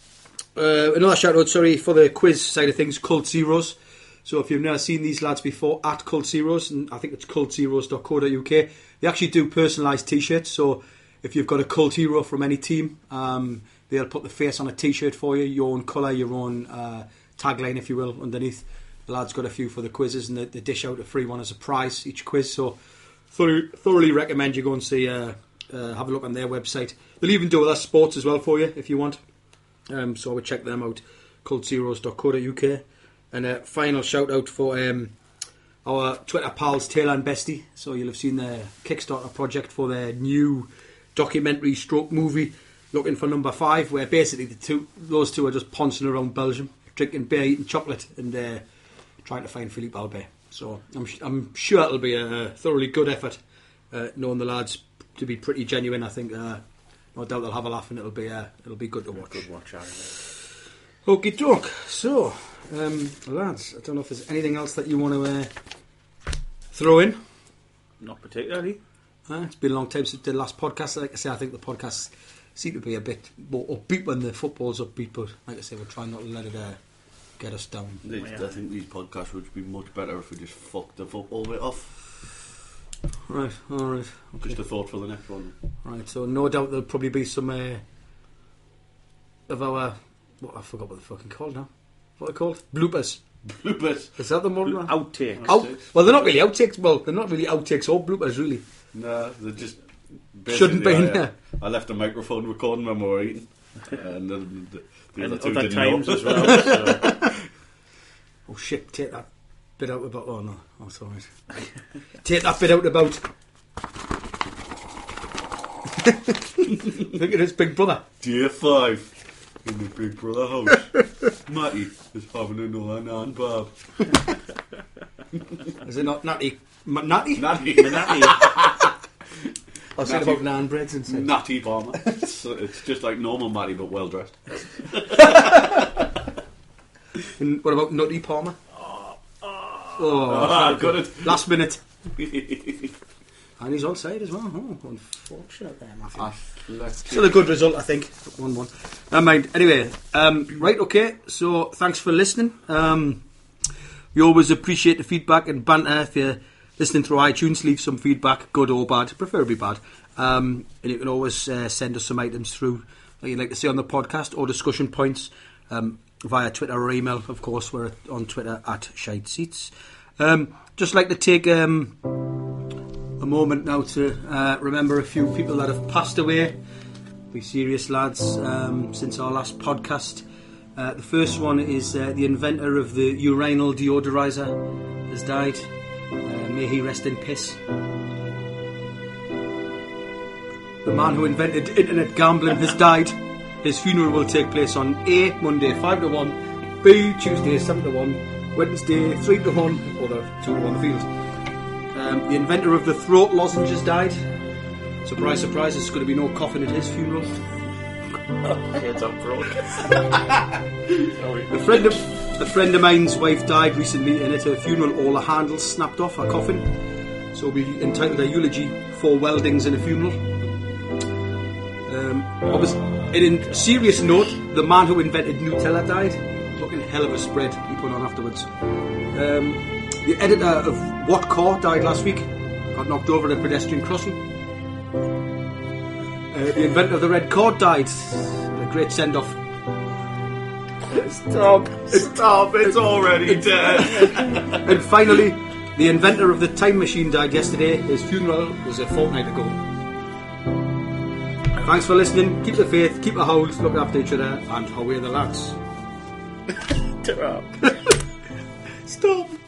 uh, another shout out, sorry, for the quiz side of things, Cult Zeros. So if you've never seen these lads before, at Cult Zeros, and I think it's cult zeros dot co dot uk, they actually do personalised t-shirts. So if you've got a cult hero from any team, um, they'll put the face on a t-shirt for you, your own colour, your own uh, tagline, if you will, underneath. The lads got a few for the quizzes, and they, they dish out a free one as a prize each quiz. So thoroughly, thoroughly recommend you go and see, uh, uh, have a look on their website. They'll even do other sports as well for you if you want. Um, so I would check them out, cult zeros dot co dot uk. And a final shout out for um, our Twitter pals Taylor and Bestie. So you'll have seen their Kickstarter project for their new documentary stroke movie, Looking for Number Five, where basically the two those two are just pouncing around Belgium, drinking beer, eating chocolate, and uh, trying to find Philippe Albert. So I'm I'm sure it'll be a thoroughly good effort. Uh, knowing the lads to be pretty genuine, I think uh, no doubt they'll have a laugh, and it'll be uh, it'll be good to watch. Good watch out. Okie doke. So, um, lads, I don't know if there's anything else that you want to uh, throw in. Not particularly. Uh, it's been a long time since the last podcast. Like I say, I think the podcasts seem to be a bit more upbeat when the football's upbeat, but like I say, we're trying not to let it uh, get us down. These, Yeah. I think these podcasts would be much better if we just fucked the football bit off. Right, alright. Okay. Just a thought for the next one. Right, so no doubt there'll probably be some uh, of our... What, I forgot what they're fucking called now. What are they called? Bloopers. bloopers. Is that the modern one? Outtakes. Out, well, they're not really outtakes. Well, they're not really outtakes or bloopers, really. No, they just Shouldn't be in I, there. I left a microphone recording when we were eating, and the, the, the And other two other didn't times know. as well. So. Oh shit! Take that bit out about. Oh no, oh, it's all right. Take that bit out about. Look at his big brother. Day five in the Big Brother house. Matty is having another nan barb. Is it not Natty? M- Natty? Natty, Natty. I said Natty. about nan breads and stuff. Natty Palmer. It's, it's just like normal Matty, but well dressed. And what about Nutty Palmer? Oh, Ah, got it. last minute. And he's on side as well. Oh, unfortunate there, Matthew. Athletic. Still a good result, I think. one one. Never mind. Anyway, um, right, okay. So, thanks for listening. Um, we always appreciate the feedback and banter. If you're listening through iTunes, leave some feedback, good or bad, preferably bad. Um, and you can always uh, send us some items through that you'd like to see on the podcast or discussion points um, via Twitter or email. Of course, we're on Twitter at Shite Seats. Um, just like to take... Um, a moment now to uh, remember a few people that have passed away. Be serious, lads, um, since our last podcast. Uh, the first one is uh, the inventor of the urinal deodorizer has died. Uh, may he rest in peace. The man who invented internet gambling has died. His funeral will take place on A, Monday five to one, B, Tuesday seven to one, Wednesday three to one, or the two to one field. Um, the inventor of the throat lozenge has died. Surprise, surprise, there's going to be no coffin at his funeral. Kids on broke. A friend of a friend of mine's wife died recently, and at her funeral all the handles snapped off her coffin. So we entitled a eulogy, Four Weldings in a Funeral. Um, obviously, and in serious note, the man who invented Nutella died. Fucking hell of a spread he put on afterwards. Um, The editor of What Car died last week. Got knocked over at a pedestrian crossing. Uh, the inventor of the red cord died. A great send-off. Stop. Stop. It's already dead. And finally, the inventor of the time machine died yesterday. His funeral was a fortnight ago. Thanks for listening. Keep the faith, keep the hold, look after each other, and away the lads. Ta-ra. Stop.